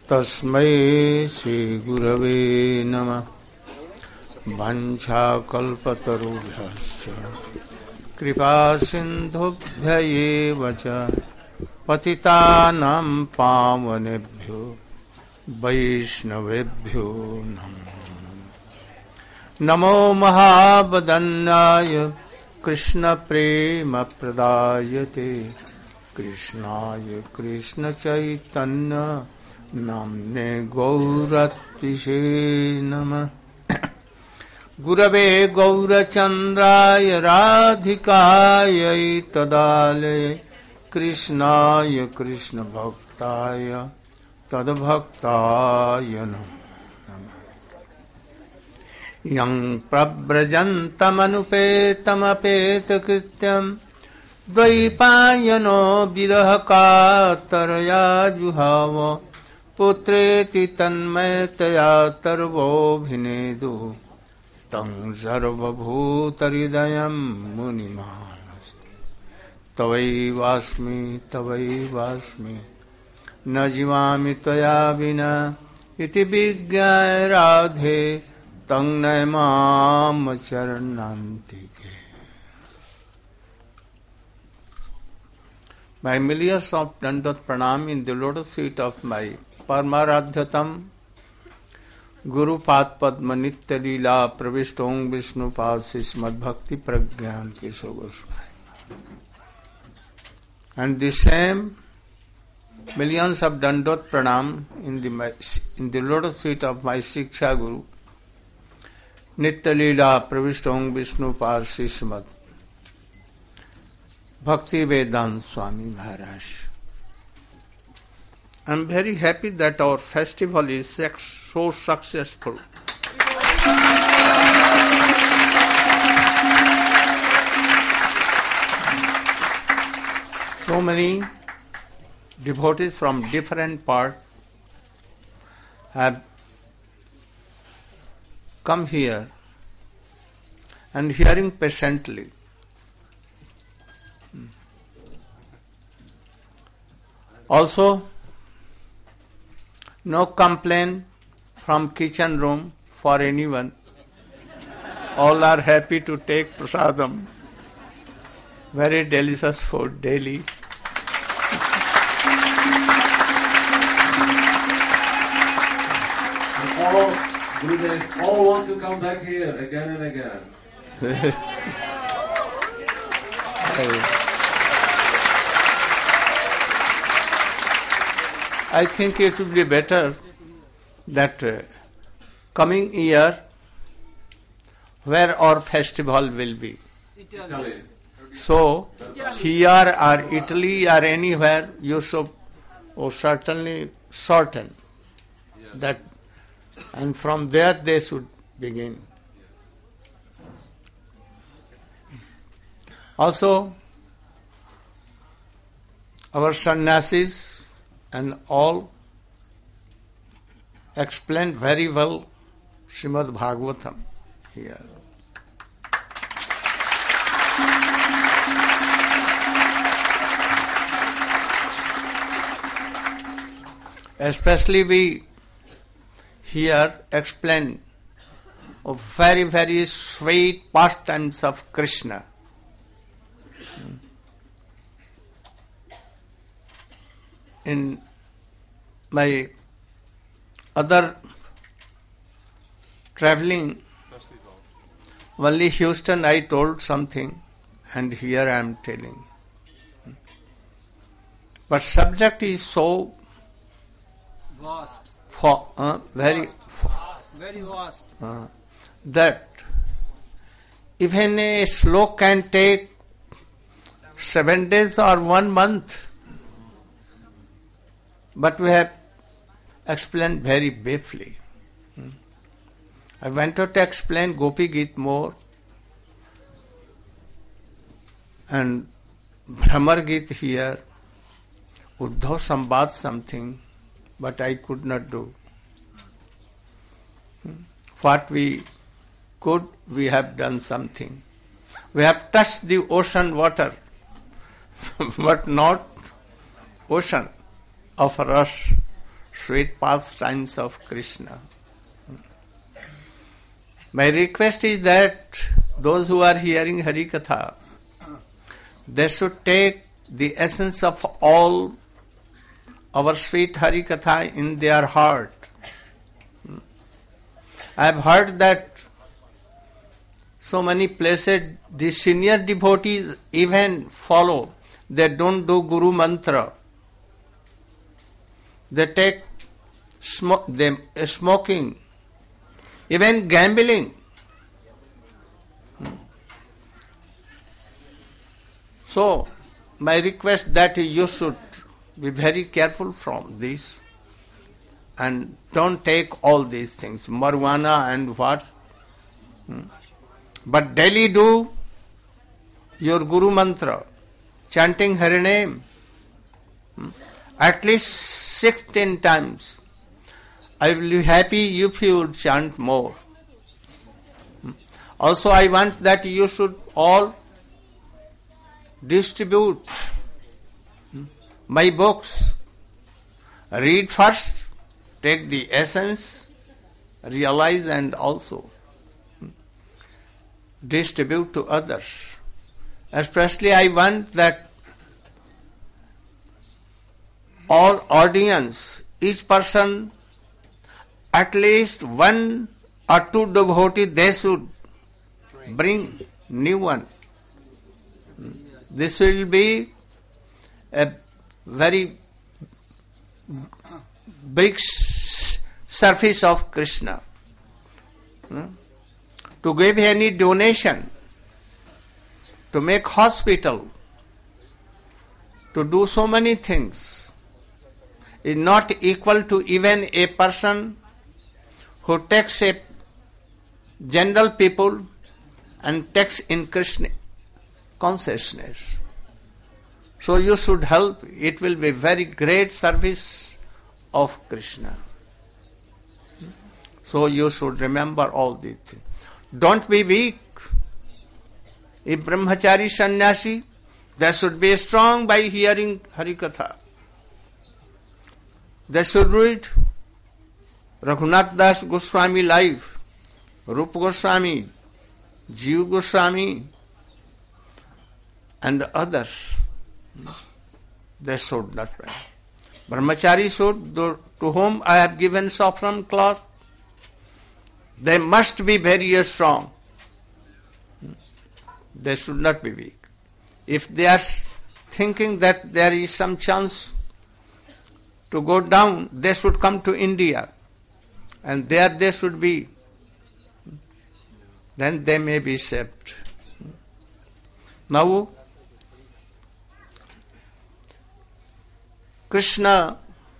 तस्मै श्रीगुरवे नमः। वाञ्छाकल्पतरुभ्यश्च कृपासिन्धुभ्य एव च पतितानां पावनेभ्यो वैष्णवेभ्यो नमो महावदन्याय कृष्णप्रेमप्रदायते कृष्णाय कृष्णचैतन्य नाम्ने गौरत्विषे नमः। गुरवे गौरचन्द्राय राधिकायै तदालये कृष्णाय कृष्णभक्ताय तद्भक्ताय नमः। यं प्रव्रजन्तमनुपेतमपेतकृत्यं द्वैपायनो विरहकातरया जुहाव पुत्रेति तन्मयतया तर्वोऽभिनेदु तं सर्वभूतहृदयं मुनिमानस्ति। तवैवास्मि न जीवामि त्वया विना इति विज्ञाय राधे तं नमाम चरणान्तिके। My millions of dandot pranam in the lotus feet of my Paramaradhyatam Guru Pad Padma Nitya Leela Pravistong Vishnu Pad Srimad Bhakti Pragyan Keshav Goswami. And the same millions of dandot pranam in the lotus feet of my Shiksha Guru Nitya Leela Pravistong Vishnu Pad Srimad Bhakti Vedanta Swami Maharaj. I am very happy that our festival is so successful. So many devotees from different parts have come here and hearing patiently. Also, no complaint from kitchen room for anyone. All are happy to take prasadam. Very delicious food daily. All want to come back here again and again. I think it would be better that coming year where our festival will be. Italy. So, here or Italy or anywhere, you should certainly certain that, and from there they should begin. Also, our sannyasis and all explained very well Srimad Bhagavatam here. Especially we here explain of very, very sweet pastimes of Krishna. In my other traveling, only Houston I told something, and here I am telling. But subject is so vast, very vast, that even a slok can take 7 days or 1 month. But we have explained very briefly. I wanted to explain Gopi Geet more and Bhramar Geet here, Uddhav Sambad something, but I could not do. What we could, we have done something. We have touched the ocean water, but not ocean of rus, sweet pastimes of Krishna. My request is that those who are hearing Harikatha, they should take the essence of all our sweet Harikatha in their heart. I have heard that so many places the senior devotees even follow. They don't do Guru Mantra. They take smoking, even gambling. So, my request that you should be very careful from this and don't take all these things, marijuana and what. But daily do your Guru Mantra, chanting her name, at least 16 times. I will be happy if you would chant more. Also, I want that you should all distribute my books. Read first, take the essence, realize, and also distribute to others. Especially I want that all audience, each person, at least one or two devotees, they should bring new one. This will be a very big service of Krishna. To give any donation, to make hospital, to do so many things, is not equal to even a person who takes a general people and takes in Krishna consciousness. So you should help. It will be very great service of Krishna. So you should remember all these things. Don't be weak. If brahmachari sannyasi, they should be strong by hearing Harikatha. They should read Raghunath Das Goswami life, Rupa Goswami, Jiva Goswami, and others. They should not pray. Brahmachari should, to whom I have given saffron cloth, they must be very strong. They should not be weak. If they are thinking that there is some chance to go down, they should come to India. And there they should be. Then they may be saved. Now, Krishna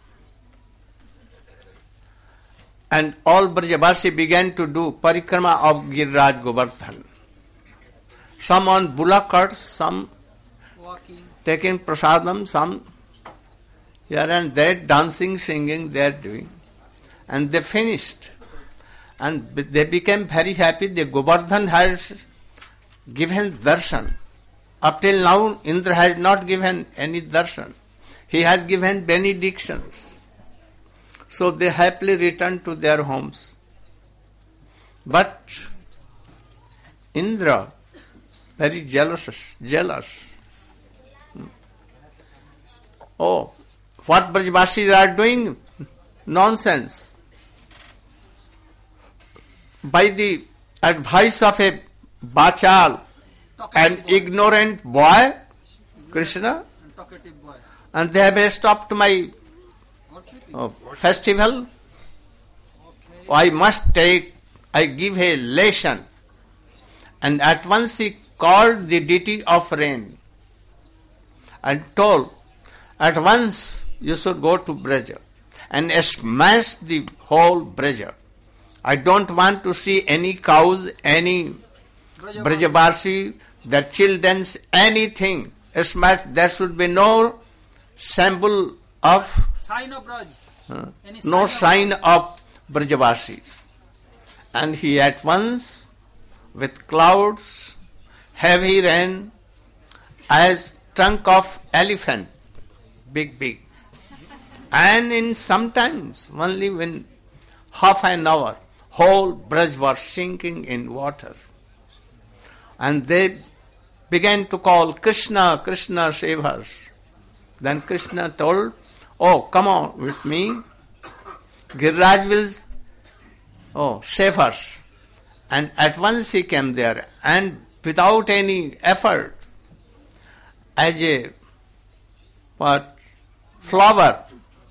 and all Brajavasi began to do parikrama of Giriraj Govardhan. Some on bullock carts, some walking, taking prasadam, some here and there, dancing, singing, they are doing. And they finished. And they became very happy. The Govardhan has given darshan. Up till now, Indra has not given any darshan. He has given benedictions. So they happily returned to their homes. But Indra, very jealous. Oh, what Brajvasis are doing? Nonsense. By the advice of a bachal and ignorant boy, Krishna, talkative boy, and they have stopped my festival. I give a lesson. And at once he called the deity of rain and told, at once you should go to Braja and smash the whole Braja. I don't want to see any cows, any Brajavasi, their children, anything smashed. There should be no symbol of, sign of Braj. no sign of Brajavasis. And he at once, with clouds, heavy rain, as trunk of elephant, big, And in sometimes, only when half an hour, whole Braj was sinking in water. And they began to call, Krishna, Krishna, save us. Then Krishna told, oh, come on with me. Giriraj will save us. And at once he came there, and without any effort, as a flower,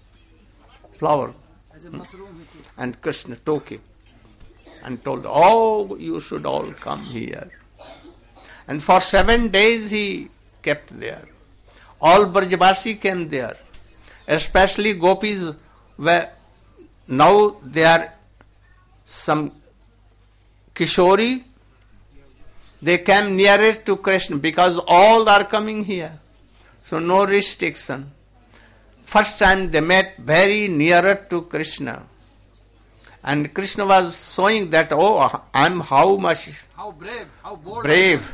As a mushroom he took. and Krishna took him and told, oh, you should all come here. And for 7 days he kept there. All Brajavasi came there, especially gopis, where now they are some Kishori, they came nearest to Krishna because all are coming here. So no restriction. First time they met very nearer to Krishna. And Krishna was showing that, oh, I'm how much How brave, how bold. brave.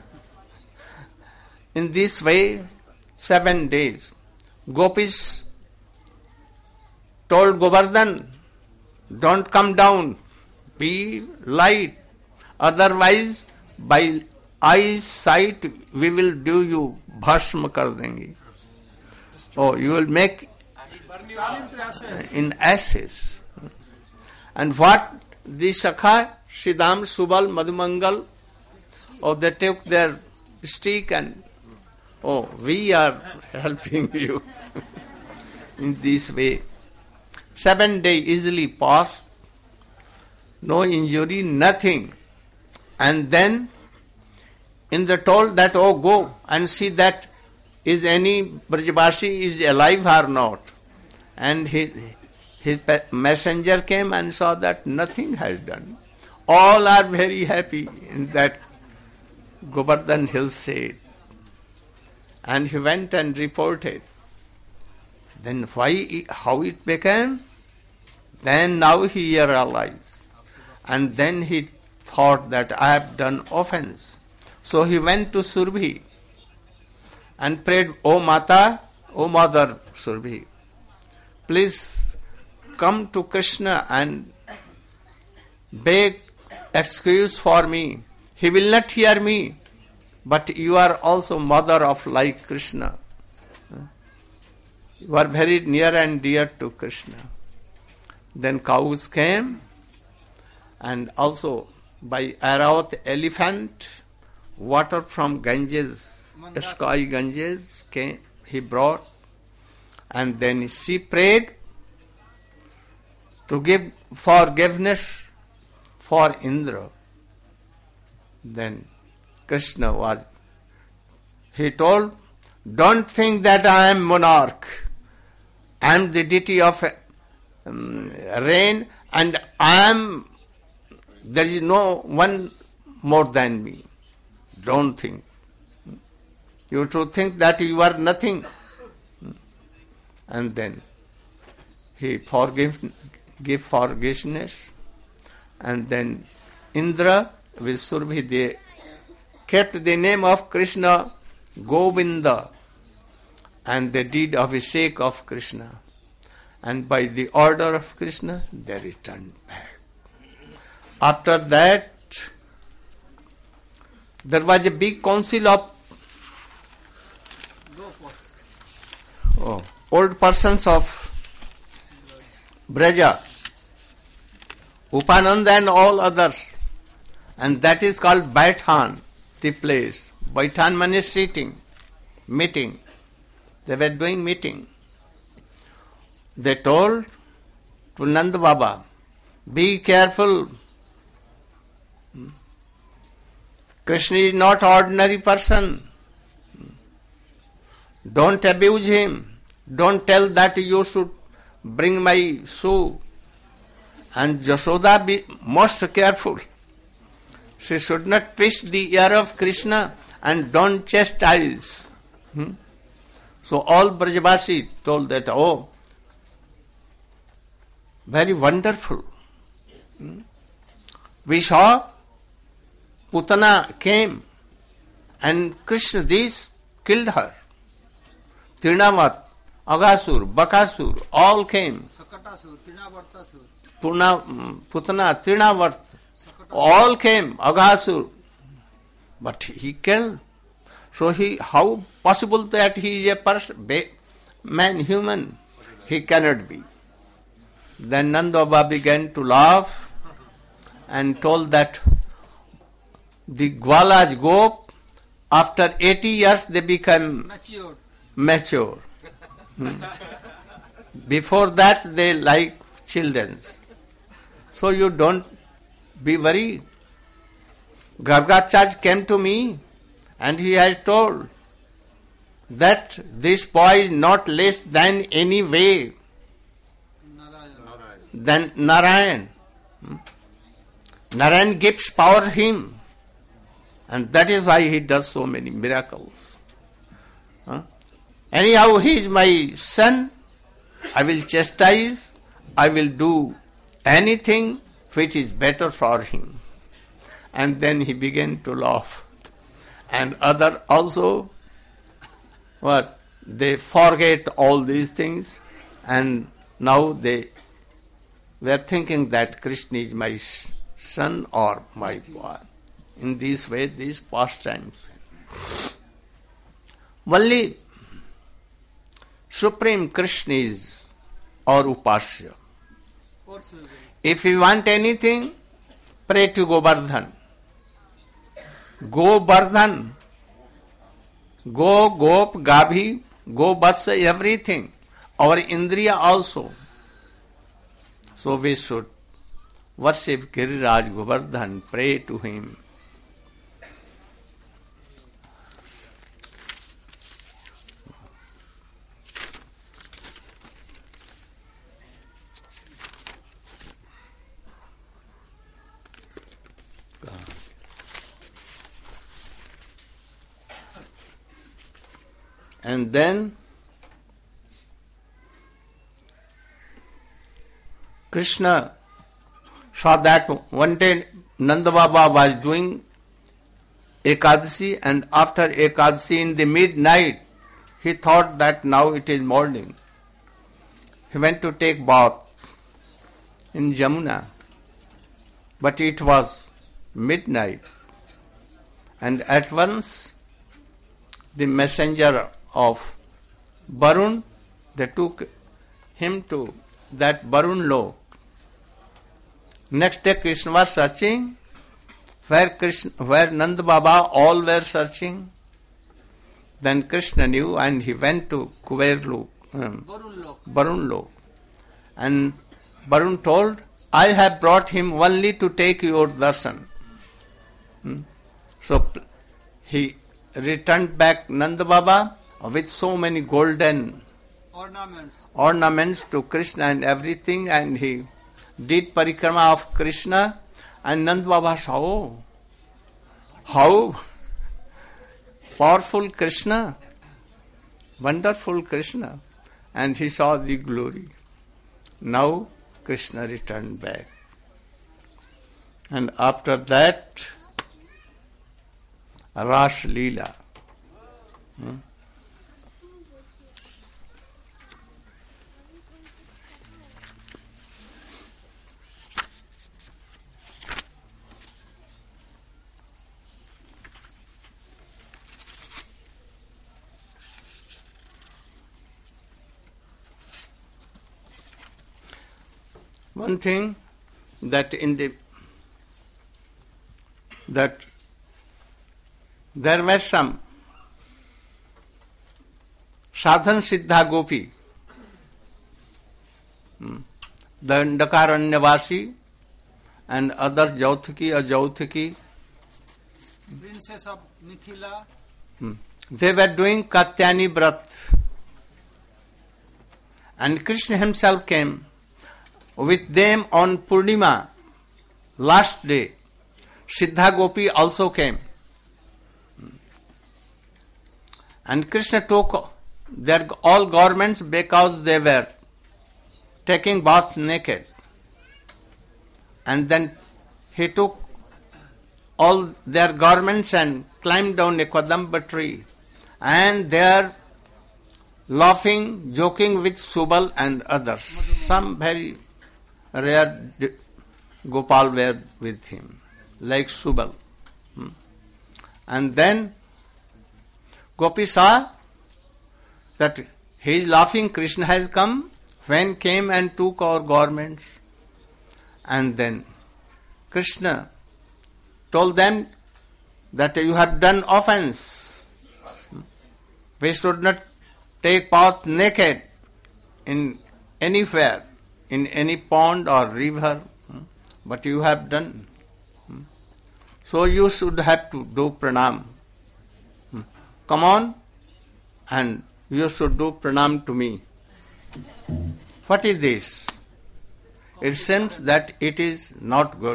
In this way, 7 days, gopis told Govardhan, don't come down, be light, otherwise by eyes sight we will do you bhasma kar denge. Oh, you will make Turn into ashes. in ashes. And what the Sakha, Siddham, Subal, Madhumangal, they took their stick and, we are helping you. In this way, 7 days easily passed, no injury, nothing. And then in the told that, go and see that is any Brajavasi is alive or not. And his messenger came and saw that nothing has done. All are very happy in that Govardhan Hill said. And he went and reported. Then how it became? Then now he realized. And then he thought that I have done offense. So he went to Surbhi and prayed, O Mata, O Mother Surbhi, please come to Krishna and beg excuse for me. He will not hear me, but you are also mother of like Krishna. You are very near and dear to Krishna. Then cows came, and also by Aravat elephant, water from Ganges, sky Ganges came, he brought, and then she prayed to give forgiveness for Indra. Then Krishna he told, don't think that I am monarch. I am the deity of rain, and there is no one more than me. Don't think. You should think that you are nothing. And then he give forgiveness. And then Indra with Surbhi, they kept the name of Krishna Govinda, and they did Abhishek of Krishna. And by the order of Krishna, they returned back. After that, there was a big council of old persons of Braja, Upananda and all others, and that is called Baithan, the place. Baithan means sitting, meeting. They were doing meeting. They told to Nanda Baba, be careful. Krishna is not ordinary person. Don't abuse him. Don't tell that you should bring my shoe. And Jashoda, be most careful. She should not twist the ear of Krishna and don't chastise. So all Brajavasi told that, very wonderful. We saw Putana came and Krishna this killed her. Trinavat, Aghasur, Bakasur, all came. Sakatasur, Trinavartasur, Putana, Trinavarta, all came, Aghasur. But he killed. So how possible that he is a person, man, human? He cannot be. Then Nanda Baba began to laugh and told that the Gwalas Gop, after 80 years they become mature. Before that they like children. So you don't be worried. Gargacharya came to me and he has told that this boy is not less than any way than Narayan. Narayan gives power him, and that is why he does so many miracles. Anyhow, he is my son. I will chastise, I will do anything which is better for him. And then he began to laugh. And other also, they forget all these things, and now they were thinking that Krishna is my son or my boy. In this way, these pastimes. Only Supreme Krishna is our Upasya. If you want anything, pray to Govardhan. Govardhan, Go, Gop, Gabhi, Go, Vatsa, everything. Our Indriya also. So we should worship Giriraj Govardhan, pray to him. And then Krishna saw that one day Nanda Baba was doing Ekadasi, and after Ekadasi in the midnight, he thought that now it is morning. He went to take bath in Jamuna, but it was midnight, and at once the messenger of Varun, they took him to that Varun Lok. Next day Krishna was searching, where Nanda Baba all were searching. Then Krishna knew and he went to Kuber Varun Lok. And Varun told, I have brought him only to take your darshan. So he returned back Nanda Baba with so many golden ornaments to Krishna and everything, and he did parikrama of Krishna, and Nanda Baba saw how powerful Krishna, wonderful Krishna, and he saw the glory. Now Krishna returned back. And after that, Ras Leela. One thing that there were some sadhan siddha gopi, the Dakaranyavasi and others, Jautaki or Jautaki, Princess of Mithila, they were doing Katyani Vrat, and Krishna himself came with them on Purnima, last day. Siddha Gopi also came. And Krishna took their all garments because they were taking bath naked. And then he took all their garments and climbed down a Kadamba tree. And there laughing, joking with Subal and others. Some very rare Gopal were with him, like Subal. And then Gopi saw that he is laughing, Krishna has come, when came and took our garments. And then Krishna told them that you have done offense. We should not take bath naked in anywhere, in any pond or river, but you have done. So you should have to do pranam. Come on, and you should do pranam to me. What is this? It seems that it is not good.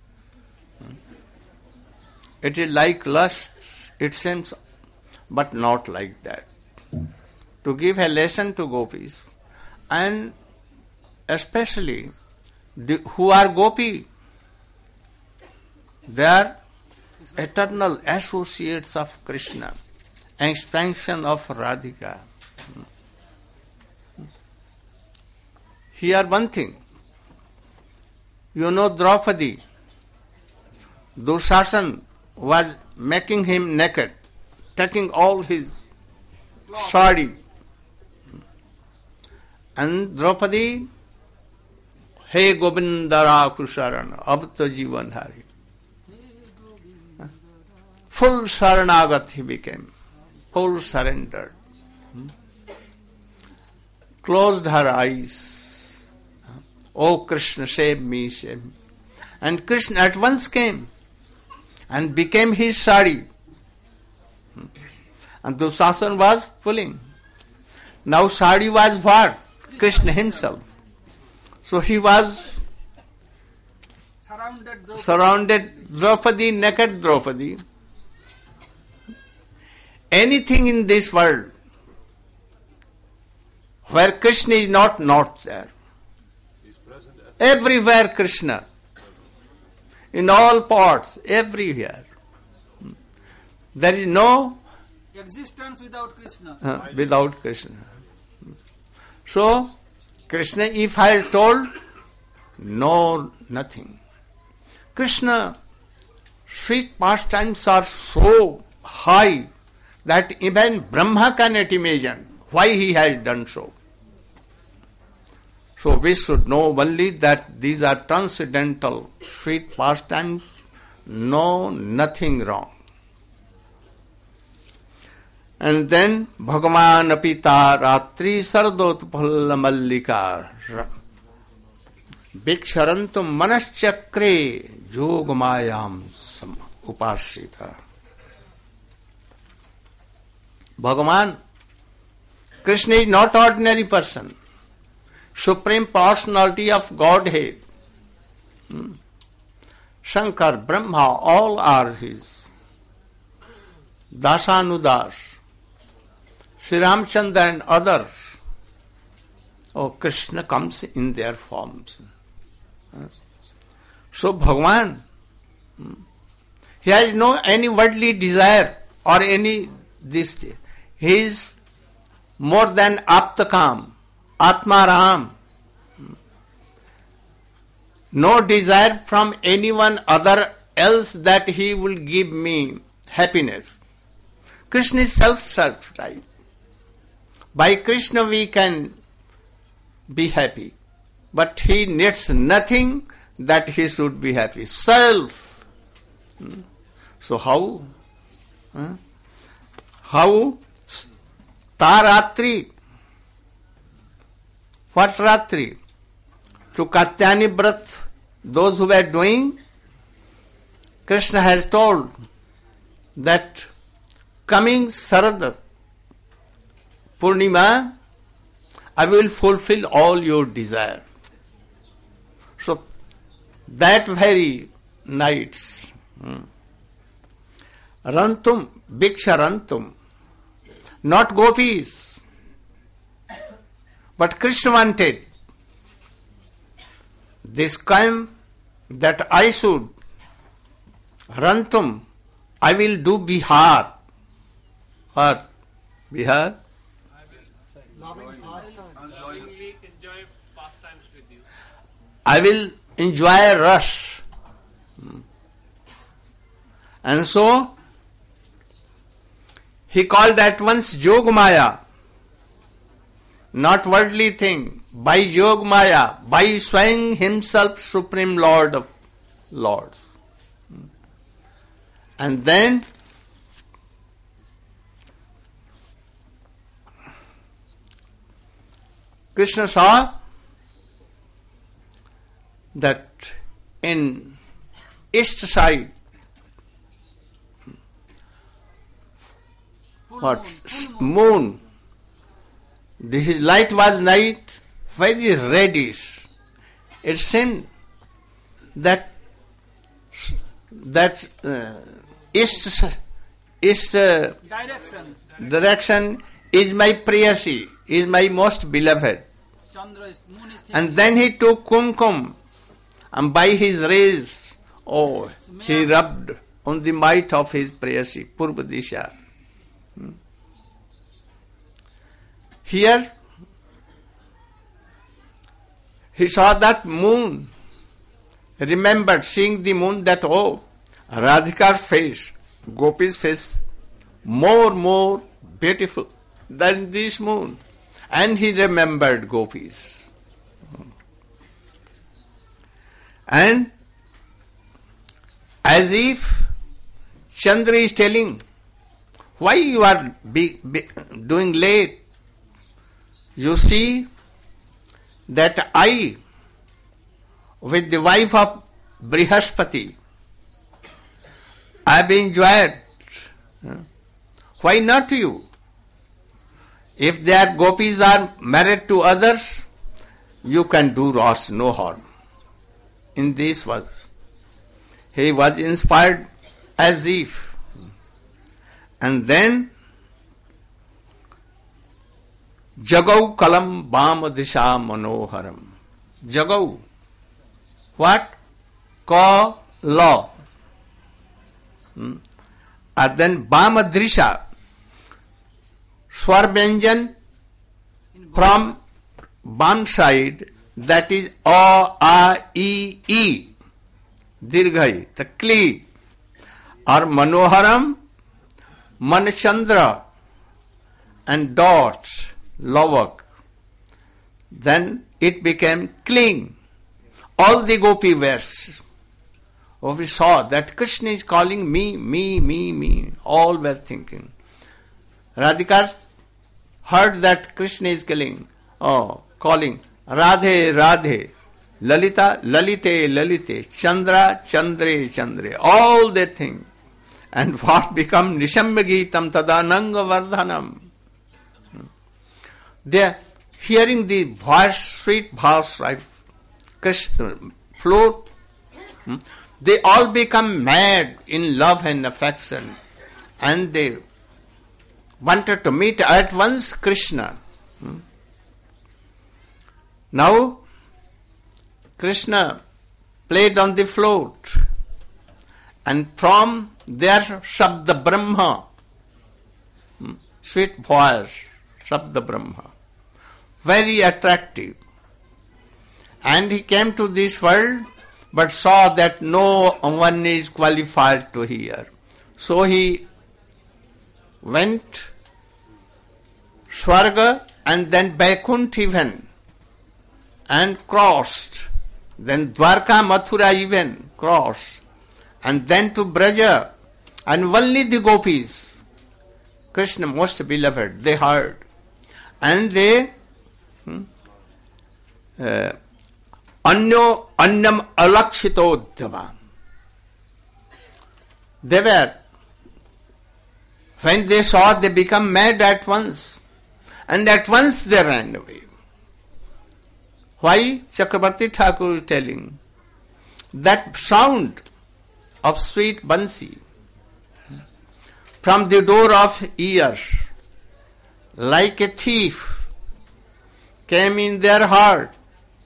It is like lust, it seems, but not like that. To give a lesson to gopis, and especially who are gopi, they are eternal associates of Krishna, extension of Radhika. Here one thing, you know Draupadi, Durshasan was making him naked, taking all his sari. And Draupadi, Hey Govindara Kusarana, Abta Jivan Hari. Full Saranagat he became, full surrendered. Closed her eyes. Oh Krishna, save me, save me. And Krishna at once came and became his sari. And Durshasan was pulling. Now sari was what? Krishna himself. So he was surrounded Draupadi, naked Draupadi. Anything in this world where Krishna is not there. Everywhere Krishna. In all parts, everywhere. There is no existence without Krishna. Without Krishna. So, Krishna, if I told, no, nothing. Krishna, sweet pastimes are so high that even Brahma cannot imagine why he has done so. So we should know only that these are transcendental, sweet pastimes, no, nothing wrong. And then Bhagavan Apita Ratri Sardotpalla Mallika Bhiksharantum Manaschakre Jogamayam Upasita. Bhagavan, Krishna is not ordinary person. Supreme personality of Godhead. Shankar, Brahma, all are his. Dasanudas, Sri Ramchandra and others. Oh, Krishna comes in their forms. So Bhagavan, he has no any worldly desire or any this. He is more than Aptakam, Atmaram. No desire from anyone other else that he will give me happiness. Krishna is self-satisfied. By Krishna we can be happy. But he needs nothing that he should be happy. Self. So how? How? Taratri. What Ratri? To Katyani Vrat, those who were doing, Krishna has told that coming Sarad Purnima, I will fulfill all your desire. So that very nights, Rantum, Bhiksha Rantum, not gopis, but Krishna wanted this time that I should Rantum, I will do Bihar. What? Bihar? I will enjoy rush. And so, he called at once Yog Maya, not worldly thing, by Yog Maya, by showing himself Supreme Lord of Lords. And then, Krishna saw that in east side, moon, his light was night, very reddish. It seemed that east direction is my prayasi, is my most beloved. And then he took kumkum, and by his rays, he rubbed on the might of his prayasi, Purva Disha. Here, he saw that moon, remembered seeing the moon that, Radhika's face, Gopi's face, more beautiful than this moon. And he remembered Gopis. And as if Chandra is telling, why you are doing late? You see that I, with the wife of Brihaspati, I have enjoyed. Why not you? If their gopis are married to others, you can do Ras, no harm. In this he was inspired as if. And then, Jagau kalam bama disha manoharam. Jagau. What? Ka, law. And then bama drisha. Swar Vyanjan from Bam side, that is A, A, E, Dirghai, the Kli. Or Manoharam, Manachandra, and dots, Lavak. Then it became cling. All the gopi verses. We saw that Krishna is calling me. All were thinking. Radhika heard that Krishna is calling Radhe, Radhe, Lalita, Lalite, Lalite, Chandra, Chandre, Chandre. All they think. And what become Nishambha Geetam Tadananga Vardhanam. They are hearing the voice, sweet voice, right? Krishna, float. They all become mad in love and affection. And they wanted to meet at once Krishna. Now, Krishna played on the flute. And from there, Shabda Brahma, sweet voice, Shabda Brahma, very attractive. And he came to this world, but saw that no one is qualified to hear. So he went Swarga and then Vaikuntha even, and crossed. Then Dwarka, Mathura even crossed. And then to Braja, and only the gopis, Krishna most beloved, they heard. And they Annam alakshitodhava. They were, when they saw, they become mad at once. And at once they ran away. Why? Chakravarti Thakur is telling that sound of sweet bansi from the door of ears, like a thief, came in their heart.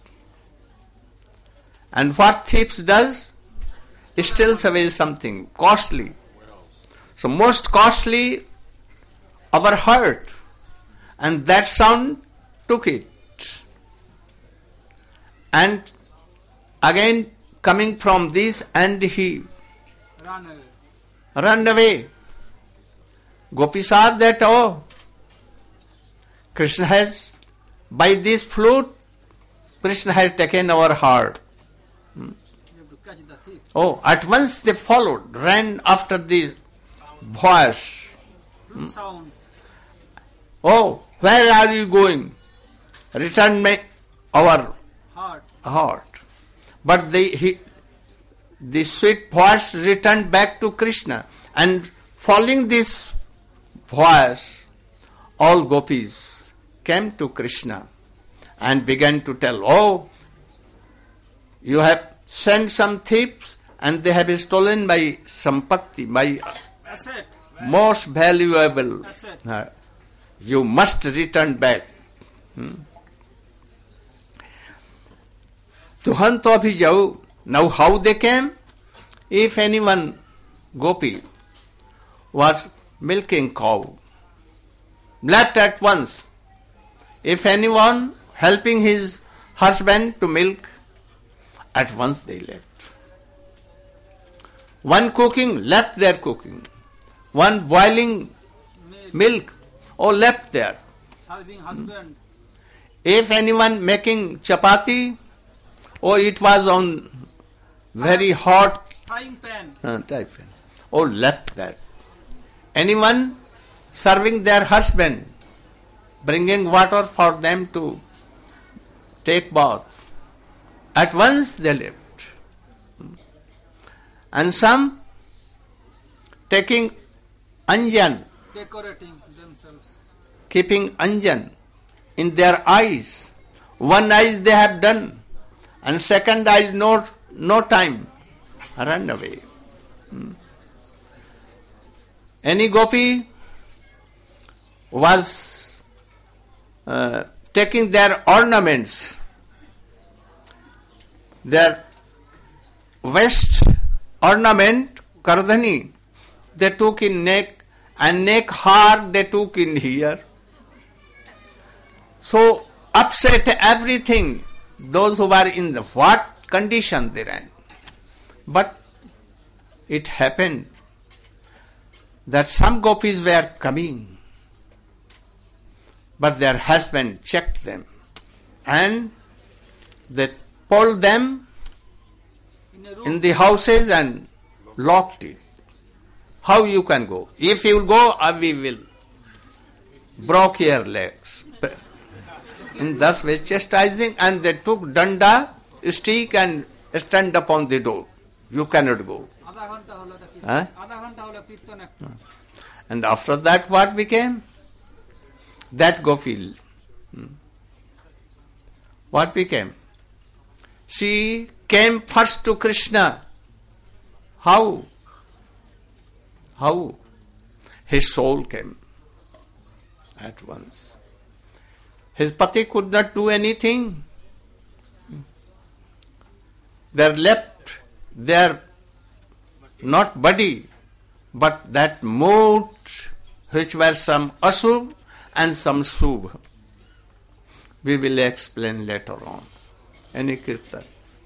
And what thieves does? Steals away something costly. So most costly, our heart. And that sound took it. And again coming from this, and he Run away. ran away. Gopi saw that, oh, Krishna has, by this flute, Krishna has taken our heart. You have to catch the thief. Oh, at once they followed, ran after the voice. Flute sound. Oh, where are you going? Return me our Heart. But the sweet voice returned back to Krishna, and following this voice, all gopis came to Krishna and began to tell, oh, you have sent some thieves and they have stolen my sampatti, my Asset. most valuable. Asset. You must return back. तुहन तो अभी जाओ. Now how they came? If anyone, gopi, was milking cow, left at once. If anyone helping his husband to milk, at once they left. One cooking, left their cooking. One boiling milk, left there. Serving husband. If anyone making chapati, it was on very hot Frying pan. type. Left that. Anyone serving their husband, bringing water for them to take bath, at once they left. And some taking anjan, Decorating themselves. keeping anjan in their eyes. One eye they have done, and second eye no time, run away. Any gopi was taking their ornaments, their waist ornament, kardhani, they took in neck, and neck har they took in here. So upset everything, those who were in the what condition they ran. But it happened that some gopis were coming, but their husband checked them and they pulled them In a room. in the houses and locked it. How you can go? If you go, we will broke your legs. In thus way chastising, and they took danda, stick, and stand upon the door. You cannot go. আধা ঘন্টা হলো এটা কীর্তন। হ্যাঁ? আধা ঘন্টা হলো কীর্তন একটা। And after that what became? That gopi. What became? She came first to Krishna. How? How? His soul came at once. His pati could not do anything. There left their not body, but that mood which were some asubh and some subh. We will explain later on. Any kirtan?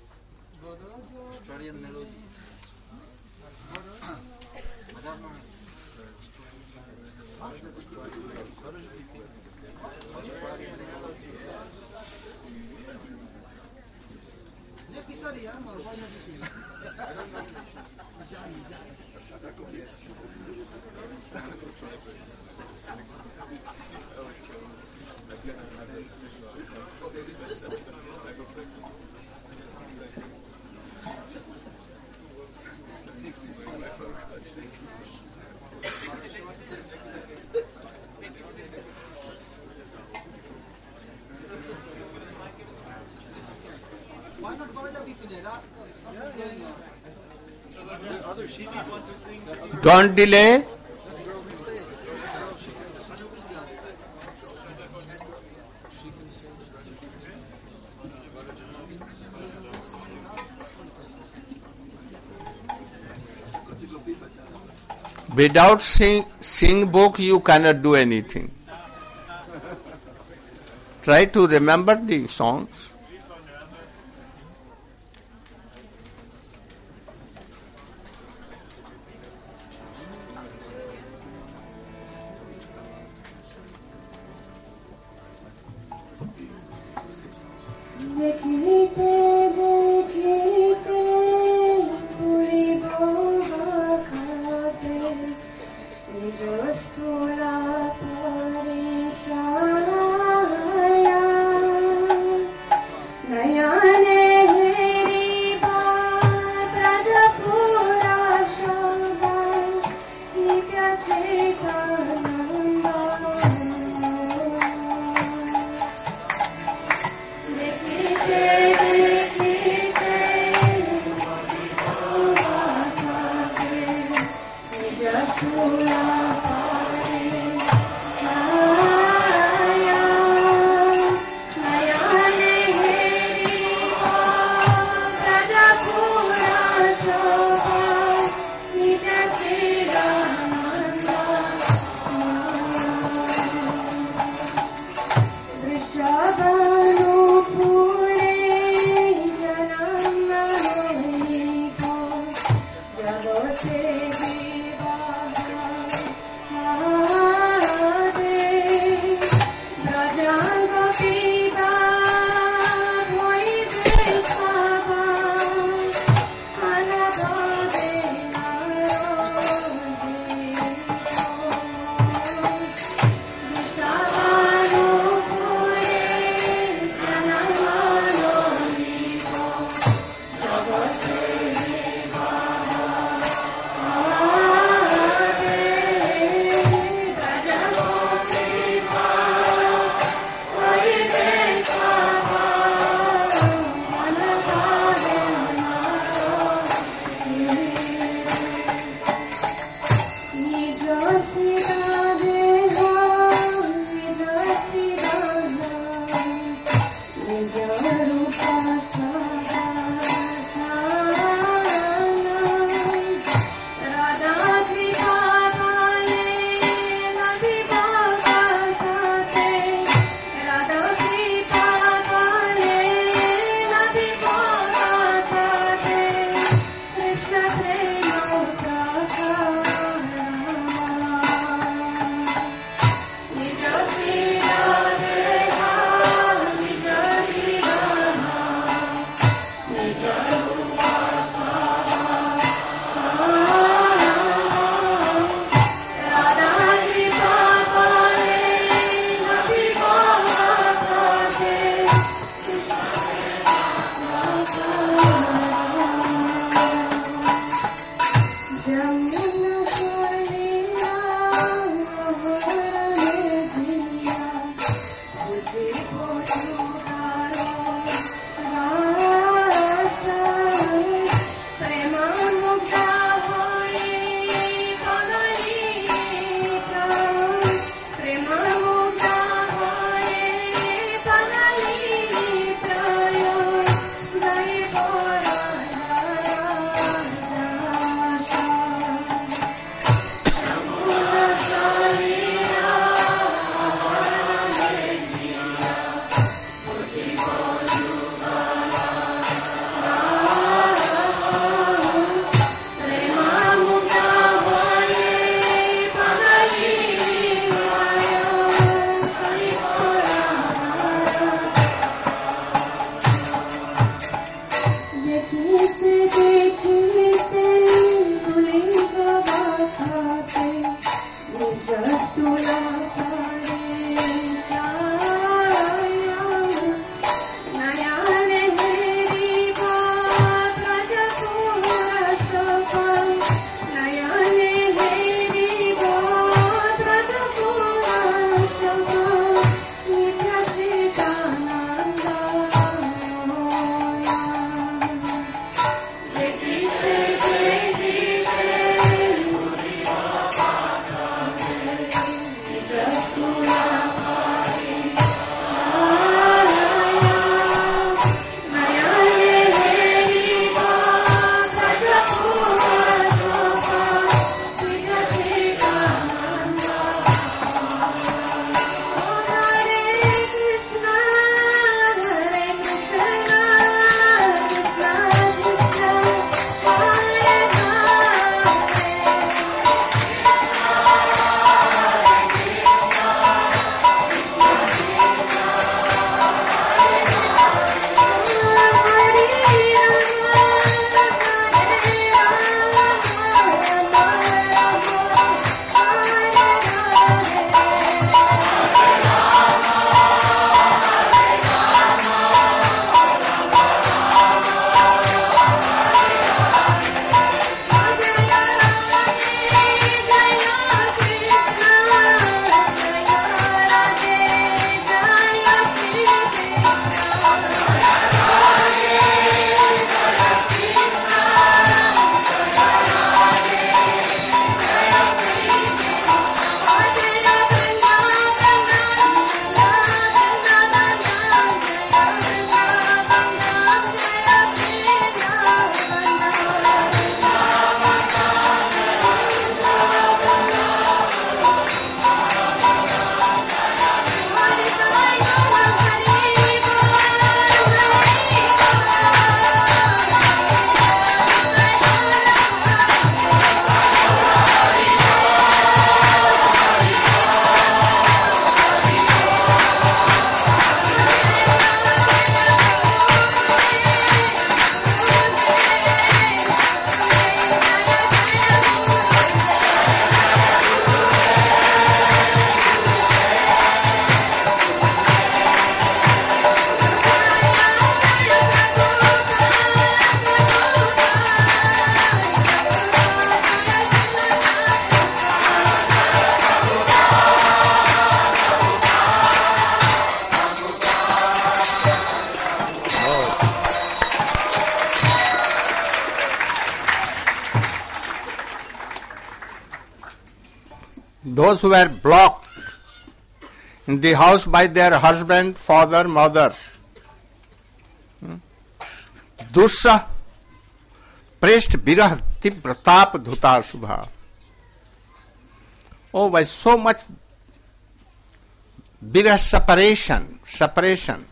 Why not go to the last? Don't delay. Without seeing book, you cannot do anything. Try to remember the songs. those who were blocked in the house by their husband, father, mother. Dusha pressed birah tibra tap dhuta subha. Oh, by so much birah separation.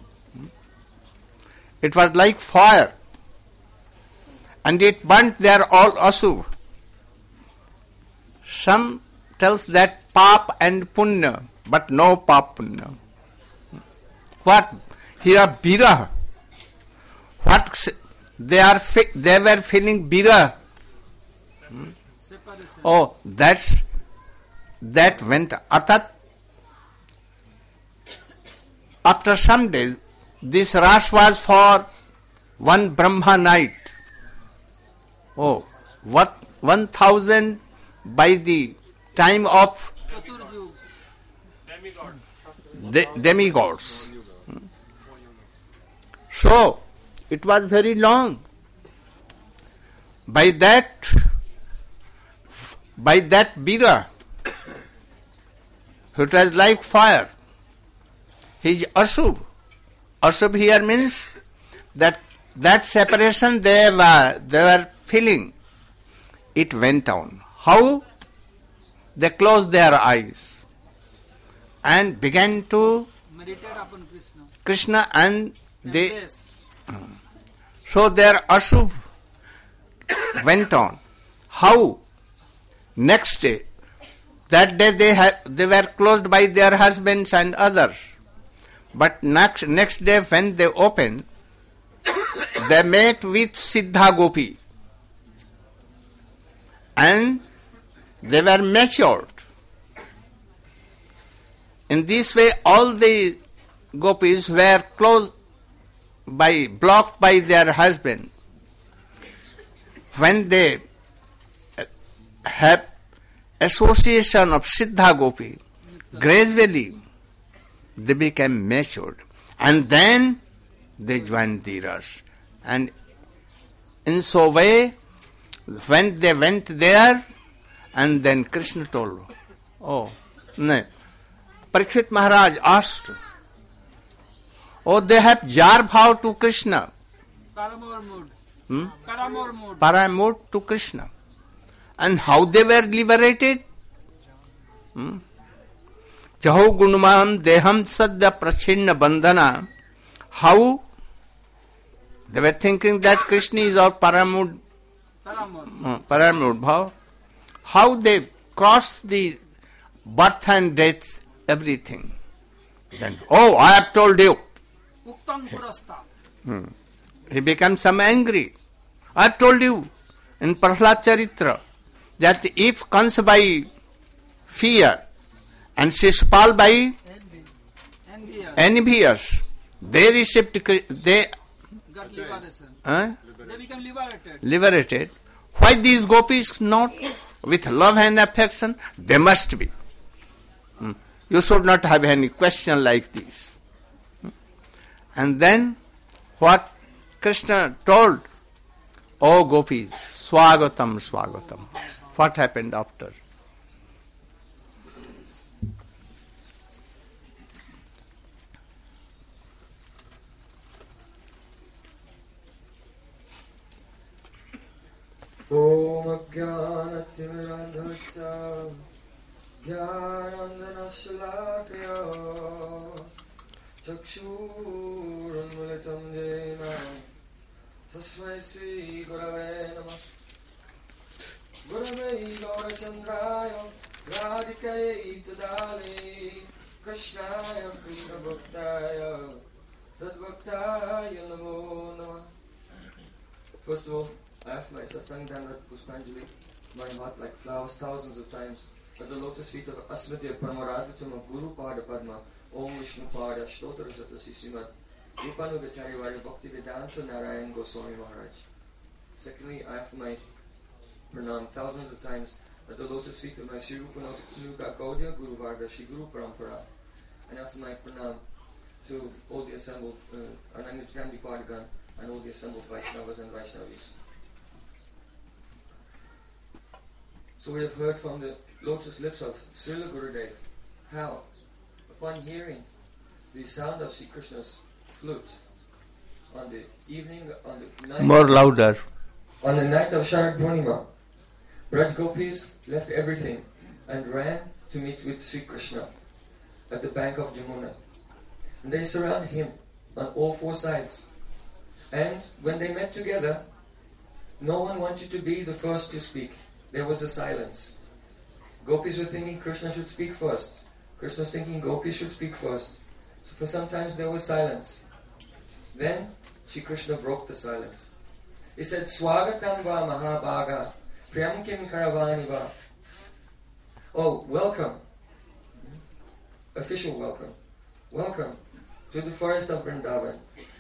It was like fire, and it burnt their all asuv. Some tells that pap and punya, but no pap punya. What? Here birah. they were feeling bigger. Separation. Oh, that went. Arthat, after some days, this Ras was for one Brahma night. Oh, what 1,000 by the time of Chaturjug. demigods. So, it was very long. By that Bira, it was like fire. His Ashub. Ashub here means that separation they were feeling. It went on. How? They closed their eyes and began to Meditate upon Krishna. Krishna, and they. Embrace. So their Ashub went on. How? Next day, that day they were closed by their husbands and others. But next day when they opened, they met with Siddha Gopi. And they were matured. In this way, all the gopis were blocked by their husband. When they have association of Siddha Gopi, gradually they became matured. And then they joined the Ras. And in so way, when they went there, and then Krishna told, oh, no. Parikshit Maharaj asked, oh, they have jar bhav to Krishna. Paramore mood. Hmm? Paramore mood. Paramore to Krishna. And how they were liberated? Jaho gunmam deham sadya prachinna bandhana. How? They were thinking that Krishna is our paramore bhav. How they crossed the birth and death, everything. Then, oh, I have told you. Uktam purasta. He becomes some angry. I have told you in Prahlad Charitra that if Kansa by fear and Shishpal by envious, they received, they Got liberation. Huh? They become liberated. Liberated. Why these gopis not? With love and affection, they must be. You should not have any question like this. And then what Krishna told, oh gopis, swagatam, swagatam. What happened after? Om Ajnanatimirandhasya Jnanandanashalakaya Chakshurunmilitam Jena Tasmai Sri Gurave Namah Gurave Gaurachandraya Radhikaye Tadali Krishnaya Krishna Bhaktaya Tadbhaktaya Namo Namah. First of all, I have my Sastang Dandat Puspanjali, my heart like flowers thousands of times, at the lotus feet of Asmadeva Paramaraditam Guru Pada Padma, Om Vishnu Pada, Shtotra Satasi Simad, Rupanugacharya Vari Bhakti Vedanta Narayan Goswami Maharaj. Secondly, I have my pranam thousands of times at the lotus feet of my Sri Rupanuga Gaudiya Guru Varga Shri Guru Parampara. And I have my pranam to all the assembled Anangatandi Padagan and all the assembled Vaishnavas and Vaishnavis. So we have heard from the lotus lips of Srila Gurudev how, upon hearing the sound of Sri Krishna's flute on the night, More louder. on the night of Sharad Purnima, Braj Gopis left everything and ran to meet with Sri Krishna at the bank of Jamuna. And they surrounded him on all four sides. And when they met together, no one wanted to be the first to speak. There was a silence. Gopis were thinking Krishna should speak first. Krishna was thinking Gopis should speak first. So for some time there was silence. Then Shri Krishna broke the silence. He said, Swagatam va Mahabhaga, Priyam Kim Karavani va. Oh, welcome. Official welcome. Welcome to the forest of Vrindavan.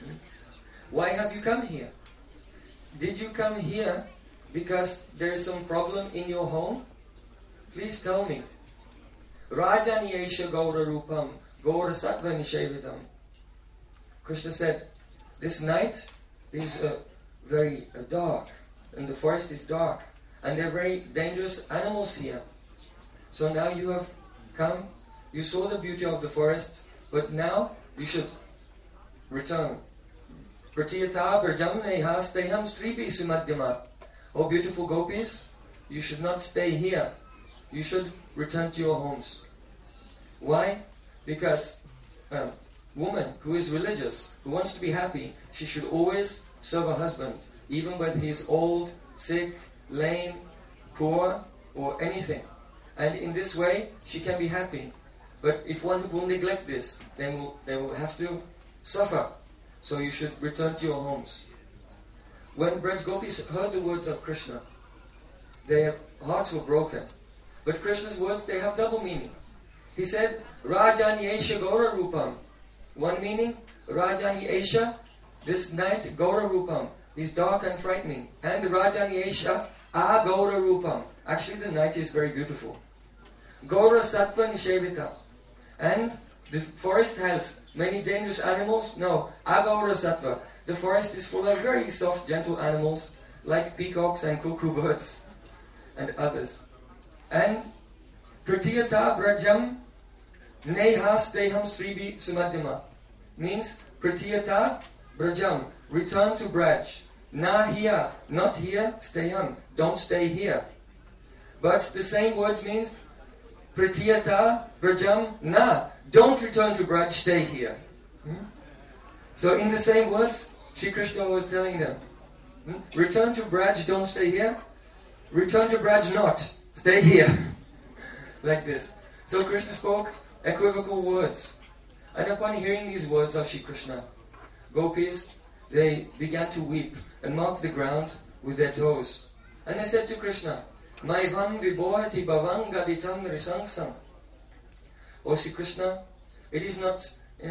Why have you come here? Did you come here because there is some problem in your home? Please tell me. Rajani Esha Gaura Rupam, Gaura Sattva Nishevitam. Krishna said, this night is very dark, and the forest is dark, and there are very dangerous animals here. So now you have come, you saw the beauty of the forest, but now you should return. Pratiyata Brajam Nehasteham Stribi Sumadhyama. Oh beautiful gopis, you should not stay here. You should return to your homes. Why? Because a woman who is religious, who wants to be happy, she should always serve her husband, even whether he is old, sick, lame, poor, or anything. And in this way, she can be happy. But if one will neglect this, then they will have to suffer. So you should return to your homes. When Braj Gopis heard the words of Krishna, their hearts were broken. But Krishna's words, they have double meaning. He said, Rajani Esha Gaura Rupam. One meaning, Rajani Esha, this night, Gaura Rupam, is dark and frightening. And Rajani Esha, Ah Gaura Rupam. Actually, the night is very beautiful. Gaura Sattva Nishevita. And the forest has many dangerous animals. No, Agaura Sattva. The forest is full of very soft, gentle animals, like peacocks and cuckoo birds, and others. And Pratiyata Brajam Nehasteham Sribi Sumadhyama means Pratiyata Brajam, return to Braj. Na here, not here, steham, don't stay here. But the same words means Pratiyata Brajam Na, don't return to Braj, stay here. So in the same words, Shri Krishna was telling them, return to Braj, don't stay here. Return to Braj, not, stay here. Like this. So Krishna spoke equivocal words. And upon hearing these words of Shri Krishna, gopis, they began to weep and mark the ground with their toes. And they said to Krishna, Maivam vibhohati bhavam gaditam risangsam. O Sri Krishna, it is not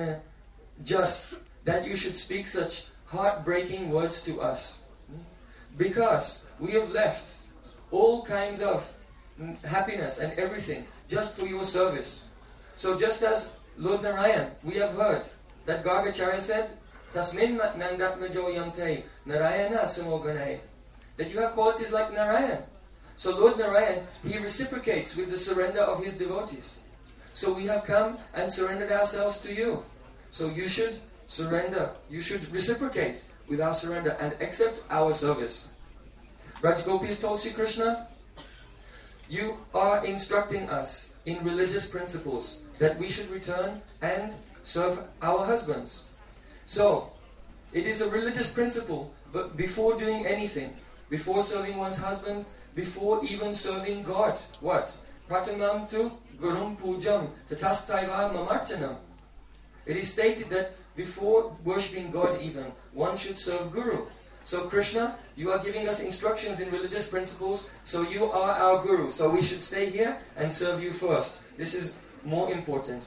just that you should speak such heartbreaking words to us. Because we have left all kinds of happiness and everything just for your service. So just as Lord Narayan, we have heard that Gargacharya said, Tasmin nandatmajo yamte Narayana samogane, that you have qualities like Narayan. So Lord Narayan, he reciprocates with the surrender of his devotees. So we have come and surrendered ourselves to you. So you should surrender, you should reciprocate with our surrender and accept our service. Braj Gopis told Sri Krishna, you are instructing us in religious principles that we should return and serve our husbands. So, it is a religious principle, but before doing anything, before serving one's husband, before even serving God, what? Pratamam tu gurum pujam tatastaiva mamarchanam. It is stated that before worshipping God even, one should serve Guru. So Krishna, you are giving us instructions in religious principles, so you are our Guru. So we should stay here and serve you first. This is more important.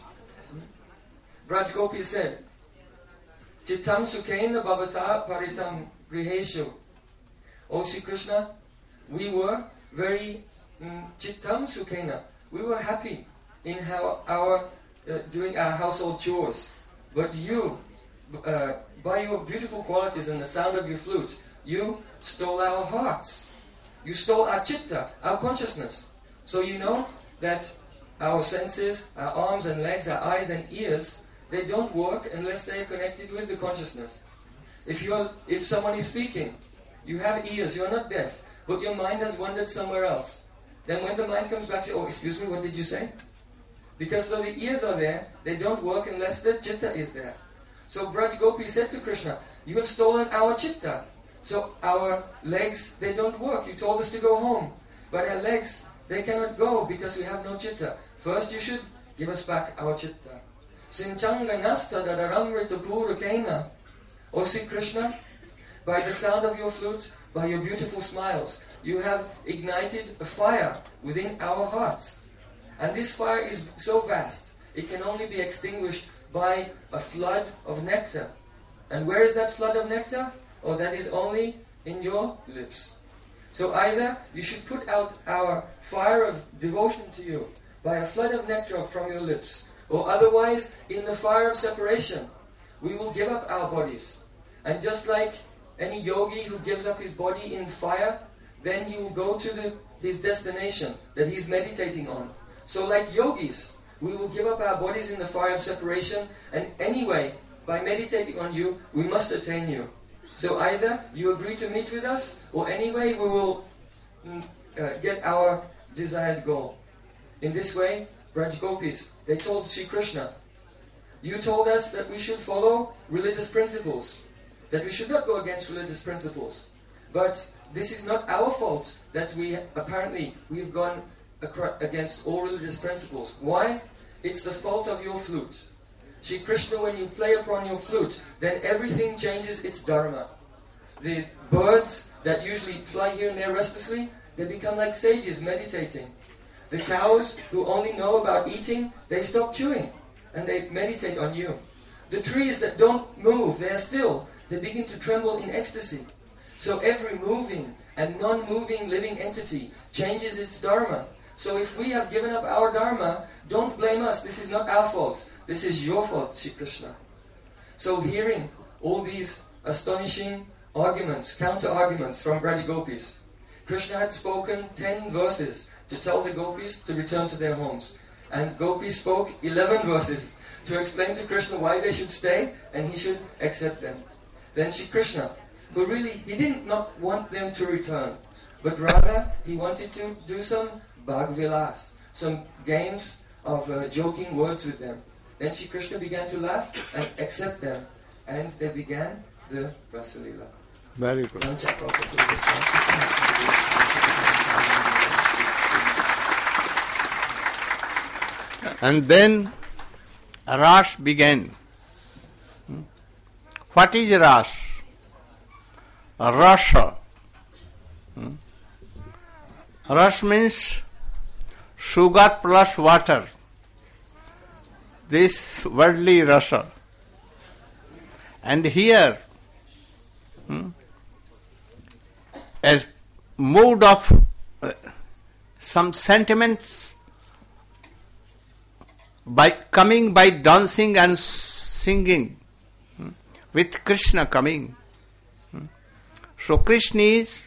Braj Gopi said, Chittam sukena bhavata paritam griheshu. O Sri Krishna, we were very chittam sukena. We were happy in how doing our household chores. But you, by your beautiful qualities and the sound of your flute, you stole our hearts. You stole our chitta, our consciousness. So you know that our senses, our arms and legs, our eyes and ears, they don't work unless they are connected with the consciousness. If someone is speaking, you have ears, you're not deaf, but your mind has wandered somewhere else. Then when the mind comes back, say, oh, excuse me, what did you say? Because though the ears are there, they don't work unless the chitta is there. So Braj Gopi said to Krishna, you have stolen our chitta. So our legs, they don't work. You told us to go home. But our legs, they cannot go because we have no chitta. First you should give us back our chitta. Sinchanga nasta dadaram ritapura kena. O Sri Krishna, by the sound of your flute, by your beautiful smiles, you have ignited a fire within our hearts. And this fire is so vast, it can only be extinguished by a flood of nectar. And where is that flood of nectar? Oh, that is only in your lips. So either you should put out our fire of devotion to you by a flood of nectar from your lips, or otherwise in the fire of separation, we will give up our bodies. And just like any yogi who gives up his body in fire, then he will go to his destination that he's meditating on. So like yogis, we will give up our bodies in the fire of separation, and anyway, by meditating on you, we must attain you. So either you agree to meet with us, or anyway we will get our desired goal. In this way, Braj Gopis, they told Sri Krishna, you told us that we should follow religious principles, that we should not go against religious principles. But this is not our fault that we've gone against all religious principles. Why? It's the fault of your flute. Shri Krishna, when you play upon your flute, then everything changes its dharma. The birds that usually fly here and there restlessly, they become like sages meditating. The cows who only know about eating, they stop chewing and they meditate on you. The trees that don't move, they are still, they begin to tremble in ecstasy. So every moving and non-moving living entity changes its dharma. So if we have given up our dharma, don't blame us. This is not our fault. This is your fault, Shri Krishna. So hearing all these astonishing arguments, counter-arguments from Braj Gopis, Krishna had spoken 10 verses to tell the Gopis to return to their homes. And Gopis spoke 11 verses to explain to Krishna why they should stay and he should accept them. Then Shri Krishna, who really, he did not want them to return, but rather he wanted to do some Bhagvilas, some games of joking words with them. Then Shri Krishna began to laugh and accept them, and they began the Rasalila. Very good. And then Ras began. What is Ras? Rasa. Ras means sugar plus water. This worldly rasa. And here, a mood of some sentiments by dancing and singing, with Krishna coming. So Krishna is